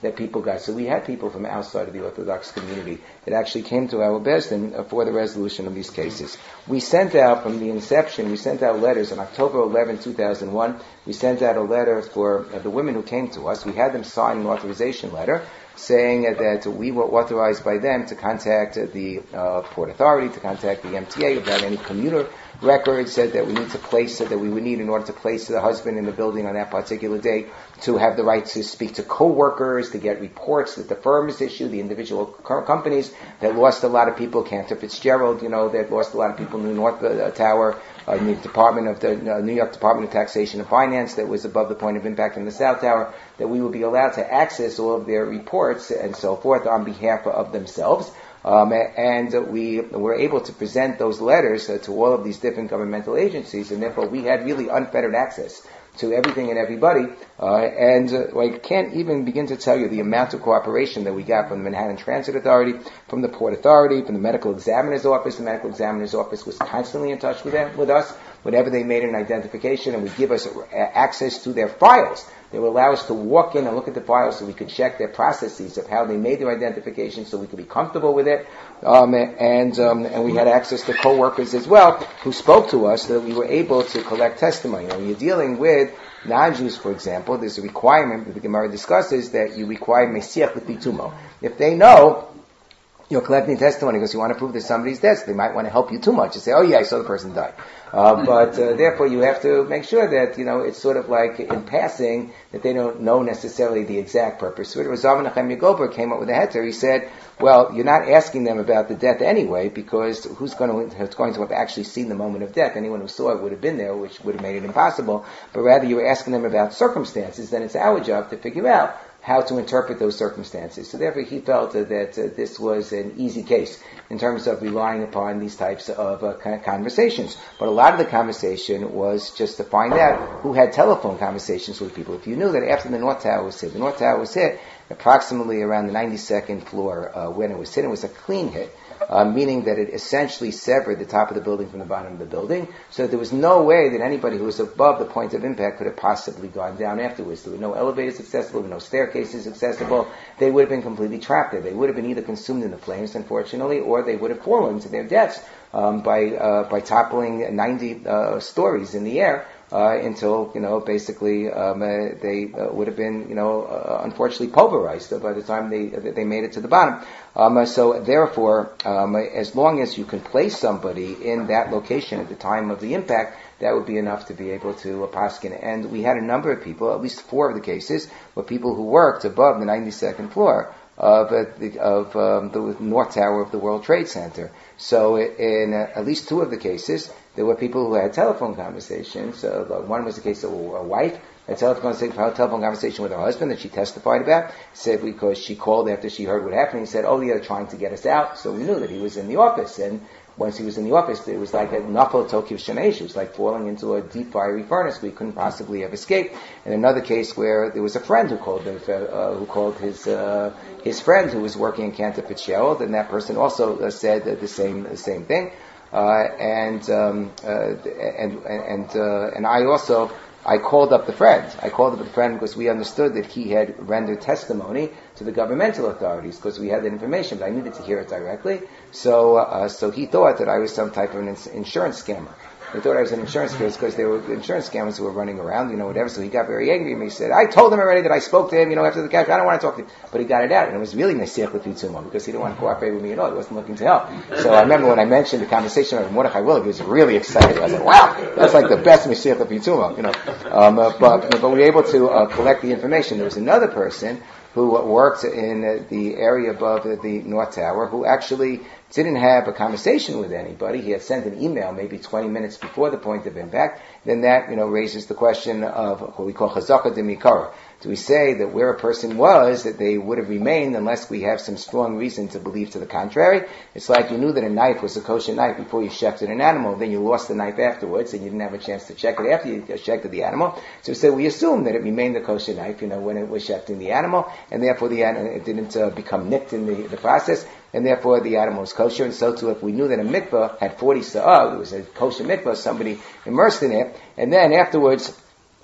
that people got. So we had people from outside of the Orthodox community that actually came to our Beis Din for the resolution of these cases. We sent out, from the inception, we sent out letters on October eleventh, two thousand one. We sent out a letter for uh, the women who came to us. We had them sign an authorization letter saying uh, that we were authorized by them to contact uh, the uh, Port Authority, to contact the M T A about any commuter records said that we need to place, uh, that we would need in order to place the husband in the building on that particular day, to have the right to speak to co-workers, to get reports that the firms issue, the individual co- companies that lost a lot of people, Cantor Fitzgerald, you know, that lost a lot of people in the North uh, Tower, uh, New Department of the uh, New York Department of Taxation and Finance that was above the point of impact in the South Tower, that we would be allowed to access all of their reports and so forth on behalf of themselves. Um, and uh, we were able to present those letters uh, to all of these different governmental agencies, and therefore we had really unfettered access to everything and everybody. Uh, and uh, I can't even begin to tell you the amount of cooperation that we got from the Manhattan Transit Authority, from the Port Authority, from the Medical Examiner's Office. The Medical Examiner's Office was constantly in touch with them, with us whenever they made an identification, and would give us access to their files. They would allow us to walk in and look at the files so we could check their processes of how they made their identification so we could be comfortable with it. Um, and um, and we had access to co-workers as well who spoke to us so that we were able to collect testimony. Now, when you're dealing with non-Jews, for example, there's a requirement that the Gemara discusses that you require Mesiach L'Pitumo. If they know you're collecting testimony because you want to prove that somebody's dead, so they might want to help you too much and say, oh yeah, I saw the person die. Uh, but uh, therefore you have to make sure that, you know, it's sort of like in passing that they don't know necessarily the exact purpose. So Rav Nachem Goldberg came up with a heter. He said, well, you're not asking them about the death anyway, because who's going to, who's going to have actually seen the moment of death? Anyone who saw it would have been there, which would have made it impossible. But rather you were asking them about circumstances. Then it's our job to figure out how to interpret those circumstances. So therefore he felt uh, that uh, this was an easy case in terms of relying upon these types of uh, conversations. But a lot of the conversation was just to find out who had telephone conversations with people. If you knew that after the North Tower was hit, the North Tower was hit approximately around the ninety-second floor uh, when it was hit. It was a clean hit, uh, meaning that it essentially severed the top of the building from the bottom of the building, so that there was no way that anybody who was above the point of impact could have possibly gone down afterwards. There were no elevators accessible, there were no staircases accessible. They would have been completely trapped there. They would have been either consumed in the flames, unfortunately, or they would have fallen to their deaths um, by uh, by toppling ninety uh, stories in the air. Uh, until, you know, basically um, uh, they uh, would have been, you know, uh, unfortunately pulverized by the time they they made it to the bottom. Um, uh, so therefore, um, as long as you can place somebody in that location at the time of the impact, that would be enough to be able to uh, paskin. And we had a number of people, at least four of the cases, were people who worked above the ninety-second floor of uh, the, of um, the North Tower of the World Trade Center. So in uh, at least two of the cases, there were people who had telephone conversations. Uh, one was the case of a wife, a telephone, telephone conversation with her husband that she testified about. Said because she called after she heard what happened. He said, oh, yeah, they're trying to get us out. So we knew that he was in the office. And once he was in the office, it was like a nafal tokiv shemesh. It was like falling into a deep fiery furnace. We couldn't possibly have escaped. And another case where there was a friend who called uh, who called his uh, his friend who was working in Cantor Fitzgerald, and that person also uh, said uh, the same the same thing. Uh, and um, uh, and and uh, and I also I called up the friend. I called up the friend because we understood that he had rendered testimony to the governmental authorities because we had that information, but I needed to hear it directly. So uh, so he thought that I was some type of an ins- insurance scammer. He thought I was an insurance scammer because there were insurance scammers who were running around, you know, whatever. So he got very angry at me. He said, I told him already that I spoke to him, you know, after the case. I don't want to talk to him. But he got it out. And it was really Nesiach L'Pitumo because he didn't want to cooperate with me at all. He wasn't looking to help. So I remember when I mentioned the conversation with Mordechai Willig, he was really excited. I was like, wow, that's like the best Nesiach L'Pitumo, you know. Um, uh, but, but we were able to uh, collect the information. There was another person who worked in uh, the area above uh, the North Tower who actually didn't have a conversation with anybody. He had sent an email maybe twenty minutes before the point of impact. Then that, you know, raises the question of what we call chazaka de mikara. Do we say that where a person was, that they would have remained unless we have some strong reason to believe to the contrary? It's like you knew that a knife was a kosher knife before you shechted an animal, then you lost the knife afterwards, and you didn't have a chance to check it after you shechted the animal. So we say we assume that it remained a kosher knife, you know, when it was shechting the animal, and therefore the animal, it didn't uh, become nicked in the, the process, and therefore the animal was kosher. And so too, if we knew that a mikvah had forty sa'ah, it was a kosher mikvah, somebody immersed in it, and then afterwards,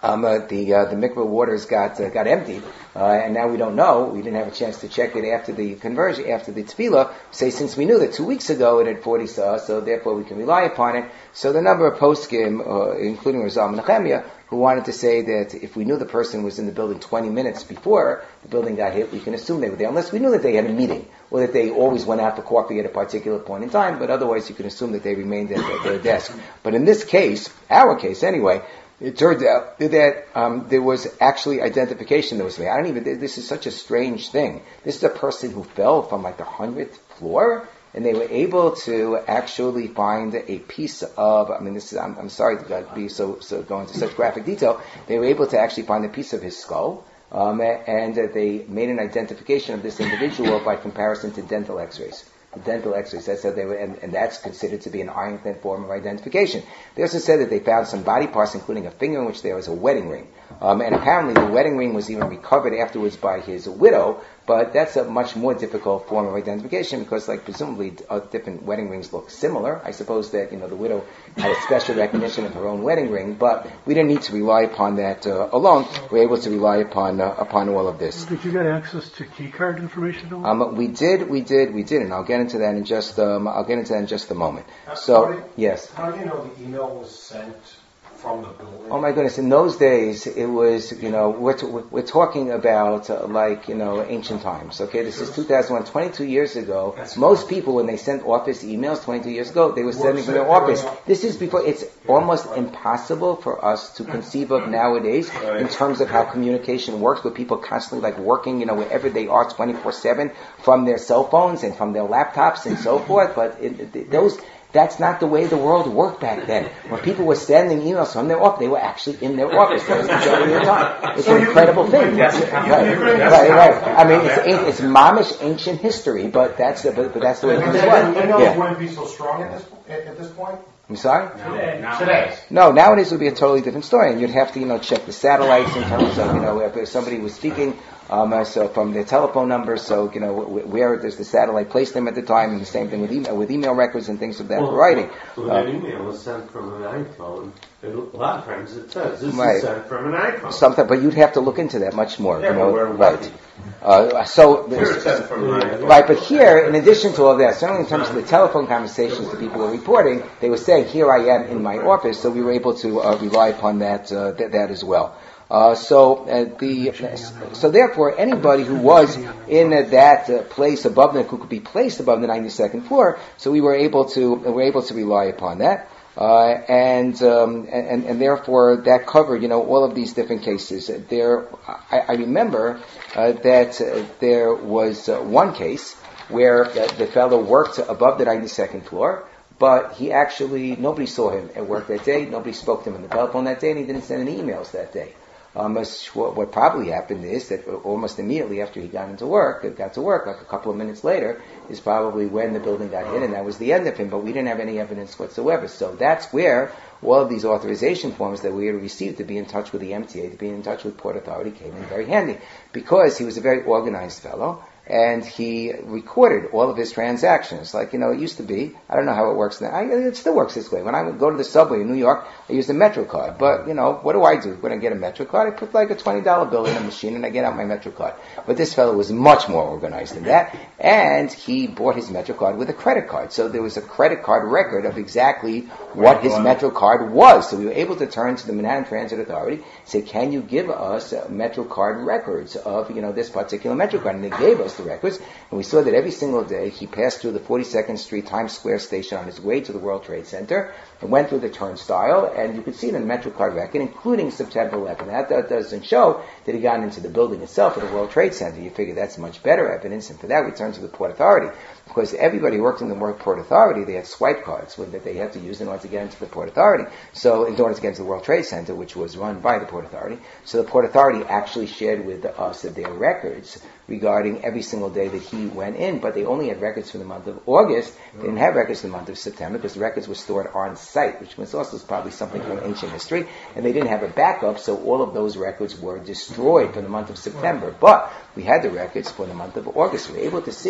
Um, uh, the uh, the mikveh waters got uh, got emptied, uh, and now we don't know. We didn't have a chance to check it after the conversion, after the tefillah. Say since we knew that two weeks ago it had forty sah, so therefore we can rely upon it. So the number of poskim, uh, including Razal Menachemia, who wanted to say that if we knew the person was in the building twenty minutes before the building got hit, we can assume they were there, unless we knew that they had a meeting or that they always went out for coffee at a particular point in time. But otherwise, you can assume that they remained at, at their desk. But in this case, our case anyway. It turned out that um, there was actually identification that was made. I don't even. This is such a strange thing. This is a person who fell from like the hundredth floor, and they were able to actually find a piece of. I mean, this is. I'm, I'm sorry to be so so go into such graphic detail. They were able to actually find a piece of his skull, um, and uh, they made an identification of this individual by comparison to dental X-rays. Dental X-rays. That's how they were, and, and that's considered to be an ironclad form of identification. They also said that they found some body parts, including a finger in which there was a wedding ring. Um, and apparently the wedding ring was even recovered afterwards by his widow, but that's a much more difficult form of identification because, like, presumably uh, different wedding rings look similar. I suppose that, you know, the widow had a special recognition of her own wedding ring, but we didn't need to rely upon that uh, alone. We were able to rely upon uh, upon all of this. Did you get access to key card information at all? Um, we did, we did, we did, and I'll get into that in just um, I'll get into that in just a moment. How, so, how do you, yes. How do you know the email was sent from the building? Oh my goodness! In those days, it was, you know, we're t- we're talking about uh, like, you know, ancient times. Okay, this is two thousand one, twenty-two years ago. That's most right. People, when they sent office emails twenty-two years ago, they were sending from their office. This is before. It's almost impossible for us to conceive of nowadays in terms of how communication works, with people constantly like working, you know, wherever they are, twenty-four seven from their cell phones and from their laptops and so forth. But it, it, those. That's not the way the world worked back then. When people were sending emails from their office, they were actually in their office. That was the majority of the time. It's an incredible thing. Right, right, right. I mean, it's it's mamish ancient history, but that's the but, but that's the way things work. Emails Yeah. wouldn't be so strong at this at this point. I'm sorry? Today. Today. No, nowadays it would be a totally different story, and you'd have to, you know, check the satellites in terms of, you know, if somebody was speaking, um, uh, so from their telephone numbers, so, you know, where does the satellite place them at the time, and the same thing with email, with email records and things of that well, variety. When uh, an email was sent from an iPhone, a lot of times it says this right. is sent from an iPhone. Sometimes, but you'd have to look into that much more. Yeah, you know, we're right. Uh, so, Here it's sent from an iPhone. right, but here, in addition to all that, certainly in terms of the telephone conversations that people were reporting, they were saying, here I am in my office, so we were able to uh, rely upon that, uh, th- that as well. Uh, so uh, the uh, so therefore anybody who was in uh, that uh, place above the who could be placed above the ninety-second floor, so we were able to uh, we were able to rely upon that, uh, and, um, and and therefore that covered, you know, all of these different cases. There, I, I remember uh, that uh, there was uh, one case where uh, the fellow worked above the ninety-second floor. But he actually, nobody saw him at work that day, nobody spoke to him on the telephone that day, and he didn't send any emails that day. Um, what, what probably happened is that almost immediately after he got into work, got to work, like a couple of minutes later, is probably when the building got hit, and that was the end of him, but we didn't have any evidence whatsoever. So that's where all of these authorization forms that we had received to be in touch with the M T A, to be in touch with Port Authority, came in very handy, because he was a very organized fellow, and he recorded all of his transactions. Like, you know, it used to be, I don't know how it works now. I, it still works this way. When I would go to the subway in New York, I used a Metro card. But, you know, what do I do when I get a Metro card? I put like a twenty dollar bill in a machine and I get out my Metro card. But this fellow was much more organized than that. And he bought his Metro card with a credit card. So there was a credit card record of exactly what his Metro card was. So we were able to turn to the Manhattan Transit Authority and say, can you give us uh, Metro card records of, you know, this particular Metro card? And they gave us the records, and we saw that every single day he passed through the forty-second Street Times Square station on his way to the World Trade Center and went through the turnstile, and you could see it in the MetroCard record, including September eleventh. That, that doesn't show that he got into the building itself of the World Trade Center. You figure that's much better evidence, and for that we turn to the Port Authority. Because everybody who worked in the Port Authority, they had swipe cards that they had to use in order to get into the Port Authority. So, in order to get into the World Trade Center, which was run by the Port Authority. So the Port Authority actually shared with us their records regarding every single day that he went in, but they only had records for the month of August. They didn't have records for the month of September because the records were stored on site, which was also probably something from ancient history, and they didn't have a backup, so all of those records were destroyed for the month of September. But we had the records for the month of August. We were able to see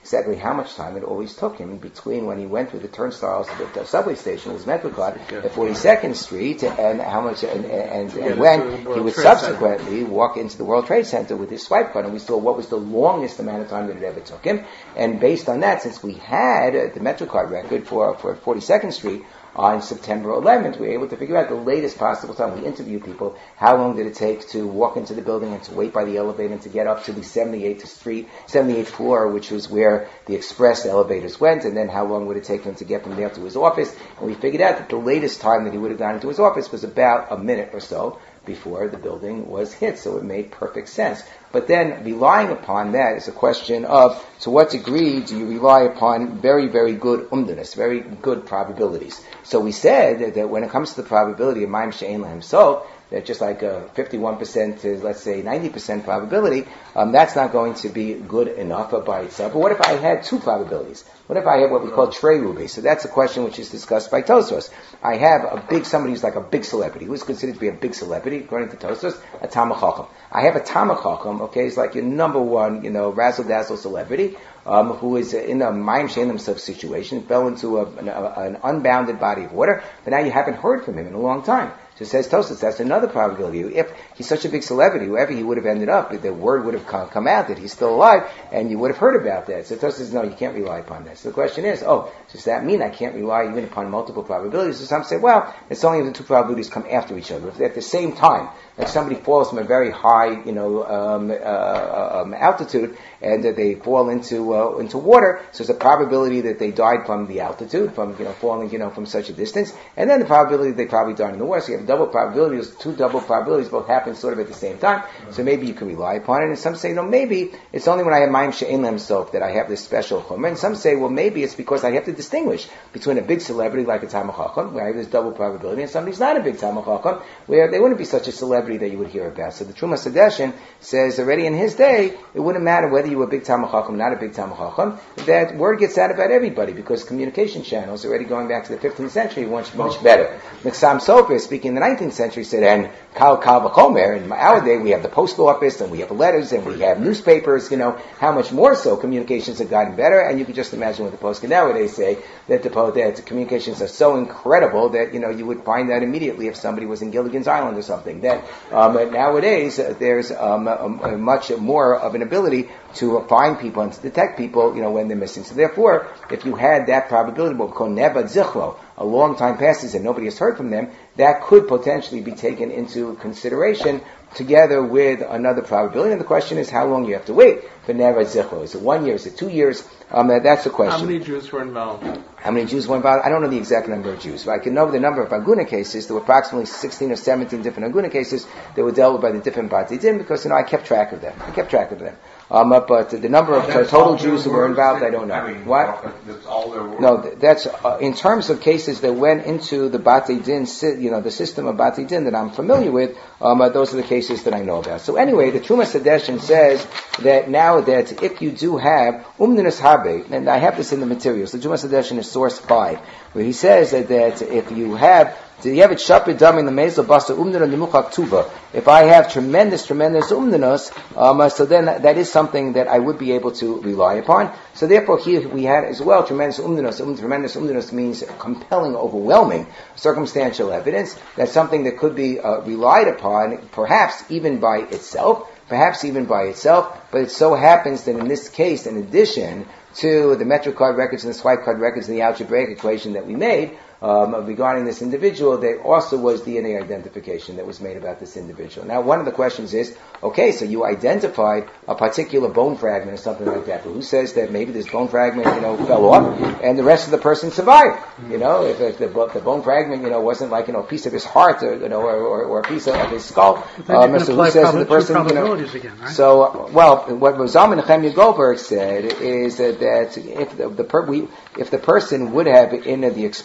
exactly how much time it always took him between when he went through the turnstiles of the subway station with his MetroCard at forty-second Street, and how much, and, and, and when he would subsequently walk into the World Trade Center with his swipe card, and we saw what was the longest amount of time that it ever took him. And based on that, since we had uh, the MetroCard record for for forty-second Street on September eleventh, we were able to figure out the latest possible time. We interviewed people. How long did it take to walk into the building and to wait by the elevator and to get up to the seventy-eighth Street, seventy-eighth floor, which was where the express elevators went, and then how long would it take him to get from there to his office? And we figured out that the latest time that he would have gone into his office was about a minute or so before the building was hit. So it made perfect sense. But then relying upon that is a question of to what degree do you rely upon very, very good umdinus, very good probabilities. So we said that, that when it comes to the probability of Maim She'en La himself, that just like a fifty-one percent to, let's say, ninety percent probability, um, that's not going to be good enough by itself. But what if I had two probabilities? What if I have what we call trey ruby? So that's a question which is discussed by Tosfos. I have a big, somebody who's like a big celebrity, who's considered to be a big celebrity, according to Tosfos, a Talmid Chacham. I have a Talmid Chacham, okay, he's like your number one, you know, razzle-dazzle celebrity, um, who is in a Maim She'en himself situation, fell into a, an, a, an unbounded body of water, but now you haven't heard from him in a long time. So says Tosfos, that's another probability. If he's such a big celebrity, whoever he would have ended up, the word would have come out that he's still alive, and you would have heard about that. So Tosfos says, no, you can't rely upon that. So the question is, oh, does that mean I can't rely even upon multiple probabilities? So some say, well, it's only if the two probabilities come after each other. If they're at the same time, like somebody falls from a very high, you know, um, uh, um, altitude, and uh, they fall into uh, into water, so there's a probability that they died from the altitude, from you know falling, you know, from such a distance, and then the probability that they probably died in the water. So you have double probabilities, two double probabilities, both happen sort of at the same time. Mm-hmm. So maybe you can rely upon it. And some say, no, maybe it's only when I have Maim She'en La himself that I have this special chumrah. And some say, well, maybe it's because I have to distinguish between a big celebrity like a Talmid Chacham, where I have this double probability, and somebody's not a big Talmid Chacham, where they wouldn't be such a celebrity that you would hear about. So the Trumas Hadeshin says already in his day, it wouldn't matter whether you were a big Talmid Chacham, not a big Talmid Chacham, that word gets out about everybody because communication channels already going back to the fifteenth century much, much better. Meksam Sofer, speaking in the nineteenth century, said, and Kal Kal V'chomer, in our day we have the post office and we have letters and we have newspapers, you know, how much more so communications have gotten better, and you can just imagine what the post can nowadays say, that the, that communications are so incredible that, you know, you would find out immediately if somebody was in Gilligan's Island or something. That um, nowadays uh, there's um, a, a much more of an ability to find people and to detect people, you know, when they're missing. So therefore, if you had that probability, what we call nevad zichro, a long time passes and nobody has heard from them, that could potentially be taken into consideration together with another probability. And the question is how long you have to wait for nevad zichro. Is it one year? Is it two years? Um, that's the question. How many Jews were involved? How many Jews were involved? I don't know the exact number of Jews, but I can know the number of Aguna cases. There were approximately sixteen or seventeen different Aguna cases that were dealt with by the different Bati Din, because, you know, I kept track of them. I kept track of them. Um, but the number of That's total Jews who were involved, I don't know. I mean, what? That's all there were. No, that's uh, in terms of cases that went into the Bati Din, you know, the system of Bati Din that I'm familiar with. Um, uh, those are the cases that I know about. So anyway, the Trumas Hadeshin says that now that if you do have umdinus habe, and I have this in the materials, the Trumas Hadeshin is source five, where he says that, that if you have Do you have it shapid dam in the mezil basta umdana nimuchak tuva? If I have tremendous, tremendous umdanos, um, so then that, that is something that I would be able to rely upon. So therefore, here we had as well tremendous umdanos. Um, tremendous umdanos means compelling, overwhelming circumstantial evidence. That's something that could be uh, relied upon, perhaps even by itself, perhaps even by itself. But it so happens that in this case, in addition to the MetroCard records and the swipe card records and the algebraic equation that we made, Um, regarding this individual, there also was D N A identification that was made about this individual. Now, one of the questions is, okay, so you identified a particular bone fragment or something like that, but who says that maybe this bone fragment, you know, fell off and the rest of the person survived? You know, if, if the, the bone fragment, you know, wasn't like, you know, a piece of his heart, or, you know, or, or, or a piece of his skull. Um, so who says that the person, you know, again, right? so, well, what Zalman Nechemia Goldberg said is that, that if the, the per, we, if the person would have in the explosion,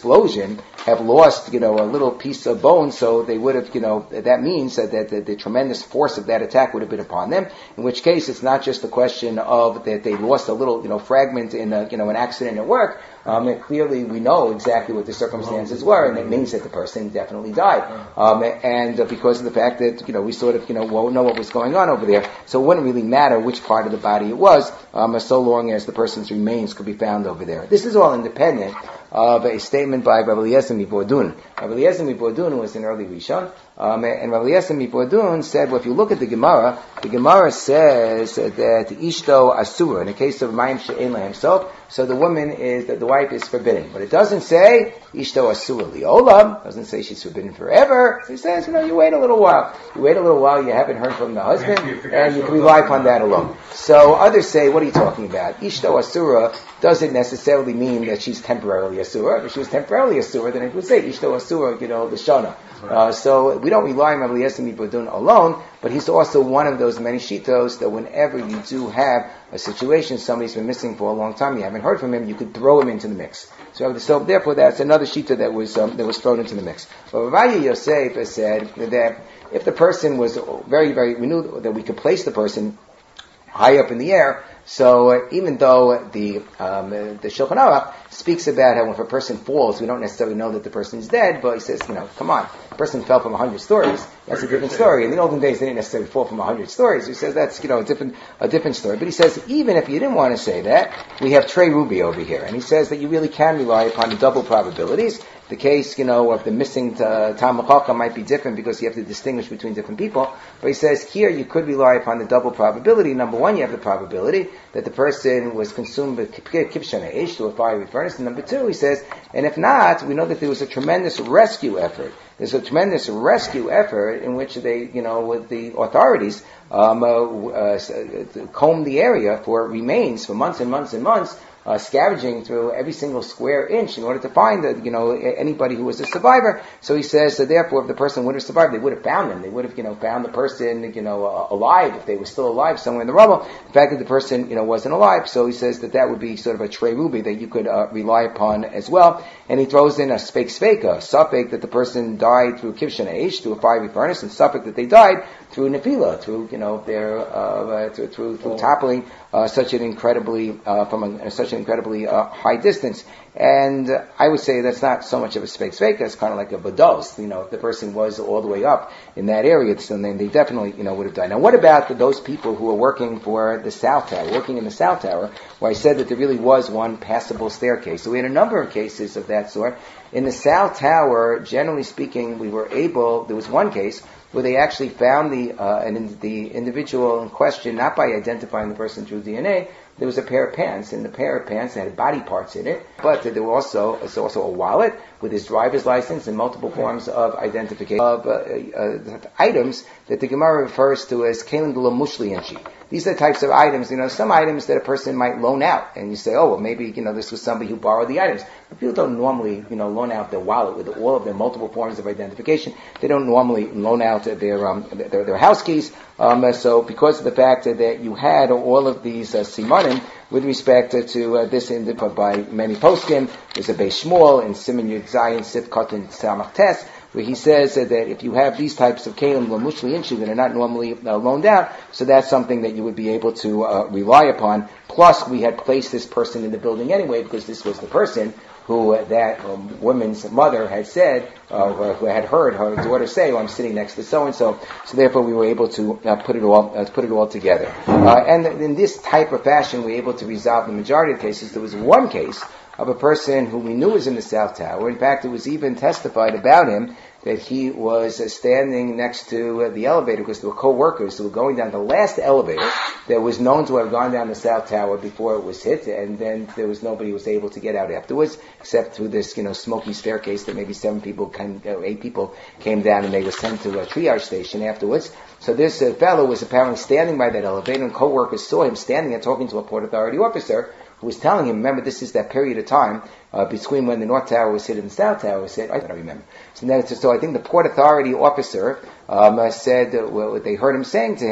person have lost, you know, a little piece of bone, so they would have, you know, that means that, that the, the tremendous force of that attack would have been upon them, in which case it's not just a question of that they lost a little, you know, fragment in a, you know, an accident at work. Um, and clearly we know exactly what the circumstances were, and it means that the person definitely died. Um, and uh, because of the fact that, you know, we sort of, you know, won't know what was going on over there, so it wouldn't really matter which part of the body it was, um, so long as the person's remains could be found over there. This is all independent of a statement by Rabbi Eliezer Mibordun. Rabbi Eliezer Mibordun was an early Rishon, um, and Rabbi Eliezer Mibordun said, well, if you look at the Gemara, the Gemara says that Ishto Asura, in the case of Mayim She'en Lahem Sof, so the woman is, that the wife is forbidden. But it doesn't say Ishto Asura Liolam, doesn't say she's forbidden forever. It says, you know, you wait a little while. You wait a little while, you haven't heard from the husband, and you can rely upon that alone. So others say, what are you talking about? Ishto Asura doesn't necessarily mean that she's temporarily Asura. If she was temporarily Asura, then it would say Ishto Asura, you know, the Shana. Uh, so we don't rely on Rabbi Eliezer Mibordun alone, but he's also one of those many shitos that whenever you do have a situation, somebody's been missing for a long time, you haven't heard from him, you could throw him into the mix. So, so therefore, that's another shita that was um, that was thrown into the mix. But Rabbi Yosef has said that if the person was very, very, we knew that we could place the person high up in the air. So uh, even though the um, the Shulchan Aruch speaks about how if a person falls, we don't necessarily know that the person is dead, but he says, you know, come on, a person fell from a hundred stories. That's a different story. In the olden days, they didn't necessarily fall from a hundred stories. He says that's, you know, a different a different story. But he says even if you didn't want to say that, we have Trey Ruby over here, and he says that you really can rely upon the double probabilities. The case, you know, of the missing uh, Talmud Chacham might be different because you have to distinguish between different people. But he says here you could rely upon the double probability. Number one, you have the probability that the person was consumed with kibshan ha'esh, to a fiery furnace. And number two, he says, and if not, we know that there was a tremendous rescue effort. There's a tremendous rescue effort in which they, you know, with the authorities, um, uh, uh, combed the area for remains for months and months and months. Uh, scavenging through every single square inch in order to find that, you know, anybody who was a survivor. So he says, so therefore, if the person would have survived, they would have found them. They would have, you know, found the person, you know, uh, alive if they were still alive somewhere in the rubble. The fact that the person, you know, wasn't alive, so he says that that would be sort of a trey ruby that you could uh, rely upon as well. And he throws in a spake spake, a suffix that the person died through kivshan ha'esh, through a fiery furnace, and suffix that they died through nefila, through, you know, their uh, through through, through toppling uh, such an incredibly uh, from a, such an incredibly uh, high distance. And uh, I would say that's not so much of a spake spake, it's kind of like a bados. You know, if the person was all the way up in that area, so then they definitely, you know, would have died. Now, what about the, those people who are working for the South Tower, working in the South Tower, where I said that there really was one passable staircase? So we had a number of cases of that sort. In the South Tower, generally speaking, we were able, there was one case where they actually found the uh, an, the individual in question, not by identifying the person through D N A. There was a pair of pants, and the pair of pants had body parts in it, but there were also, was also a wallet with his driver's license and multiple forms of identification of uh, uh, items that the Gemara refers to as kelim d'lo mushlienshi. These are the types of items, you know, some items that a person might loan out, and you say, oh, well, maybe, you know, this was somebody who borrowed the items. But people don't normally, you know, loan out their wallet with all of their multiple forms of identification. They don't normally loan out their um, their, their house keys. Um, so because of the fact that you had all of these uh, simanim with respect to uh, this individual by many poskim, there's a Beis Shmuel in Siman Yud Zayin Sif Katan Samach Tes, where he says uh, that if you have these types of kelim lamushli inshu that are not normally uh, loaned out, so that's something that you would be able to uh, rely upon. Plus, we had placed this person in the building anyway because this was the person who uh, that um, woman's mother had said, uh, who had heard her daughter say, "Oh, I'm sitting next to so and so." So therefore, we were able to uh, put it all uh, put it all together. Uh, and in this type of fashion, we were able to resolve the majority of cases. There was one case of a person who we knew was in the South Tower. In fact, it was even testified about him that he was uh, standing next to uh, the elevator because there were co-workers who were going down the last elevator that was known to have gone down the South Tower before it was hit, and then there was nobody who was able to get out afterwards, except through this, you know, smoky staircase that maybe seven people, came, uh, eight people came down, and they were sent to a triage station afterwards. So this uh, fellow was apparently standing by that elevator, and co-workers saw him standing and talking to a Port Authority officer who was telling him, remember, this is that period of time uh, between when the North Tower was hit and the South Tower was hit. I don't remember. So, then, so I think the Port Authority officer um, uh, said, uh, well, they heard him saying to him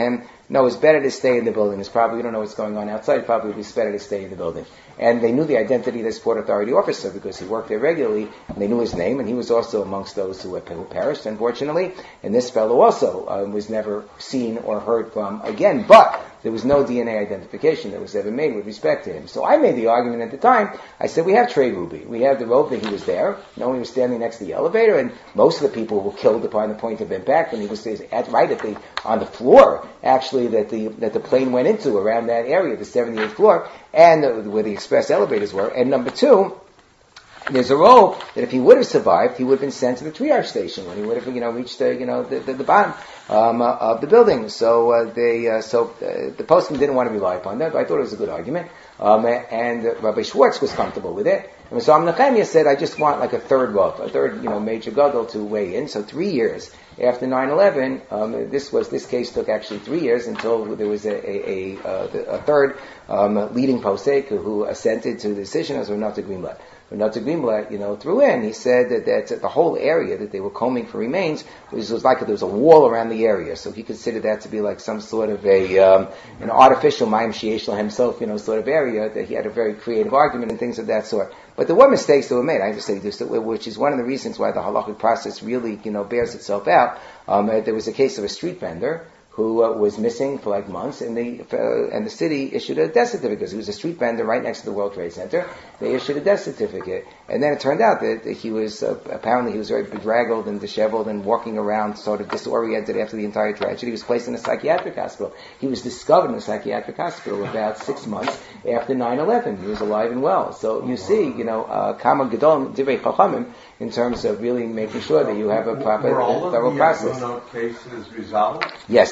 no, it's better to stay in the building. It's probably, we don't know what's going on outside, probably it's better to stay in the building. And they knew the identity of this Port Authority officer because he worked there regularly, and they knew his name, and he was also amongst those who, who perished, unfortunately. And this fellow also um, was never seen or heard from again, but there was no D N A identification that was ever made with respect to him. So I made the argument at the time. I said, we have Trey Ruby. We have the rope that he was there. No one was standing next to the elevator, and most of the people were killed upon the point of impact, and he was at, right at the on the floor, actually, that the that the plane went into, around that area, the seventy-eighth floor, and uh, where the express elevators were. And number two, there's a role that if he would have survived, he would have been sent to the triage station when he would have, you know, reached the, you know, the, the, the bottom um, uh, of the building. So uh, they, uh, so uh, the postman didn't want to rely upon that, but I thought it was a good argument. Um, and uh, Rabbi Schwartz was comfortable with it. And so Nechemia said, I just want like a third rope, a third, you know, major gadol to weigh in. So three years after nine eleven, um, this was this case took actually three years until there was a a, a, uh, a third um, leading posek who assented to the decision as Renata Greenblatt. Renata Greenblatt, you know, threw in. He said that, that the whole area that they were combing for remains was, was like there was a wall around the area, so he considered that to be like some sort of a um, an artificial Mayim Sheish himself, you know, sort of area. That he had a very creative argument and things of that sort. But there were mistakes that were made. I have to say this, which is one of the reasons why the halachic process really, you know, bears itself out. Um, there was a case of a street vendor who uh, was missing for like months, and the uh, and the city issued a death certificate because he was a street vendor right next to the World Trade Center. They issued a death certificate, and then it turned out that, that he was uh, apparently he was very bedraggled and disheveled and walking around sort of disoriented after the entire tragedy. He was placed in a psychiatric hospital. He was discovered in a psychiatric hospital about six months after nine eleven. He was alive and well. So you see, you know, uh, kama gadol divrei chachamim in terms of really making sure that you have a proper, Were all thorough of the process. Bruno cases resolved? Yes.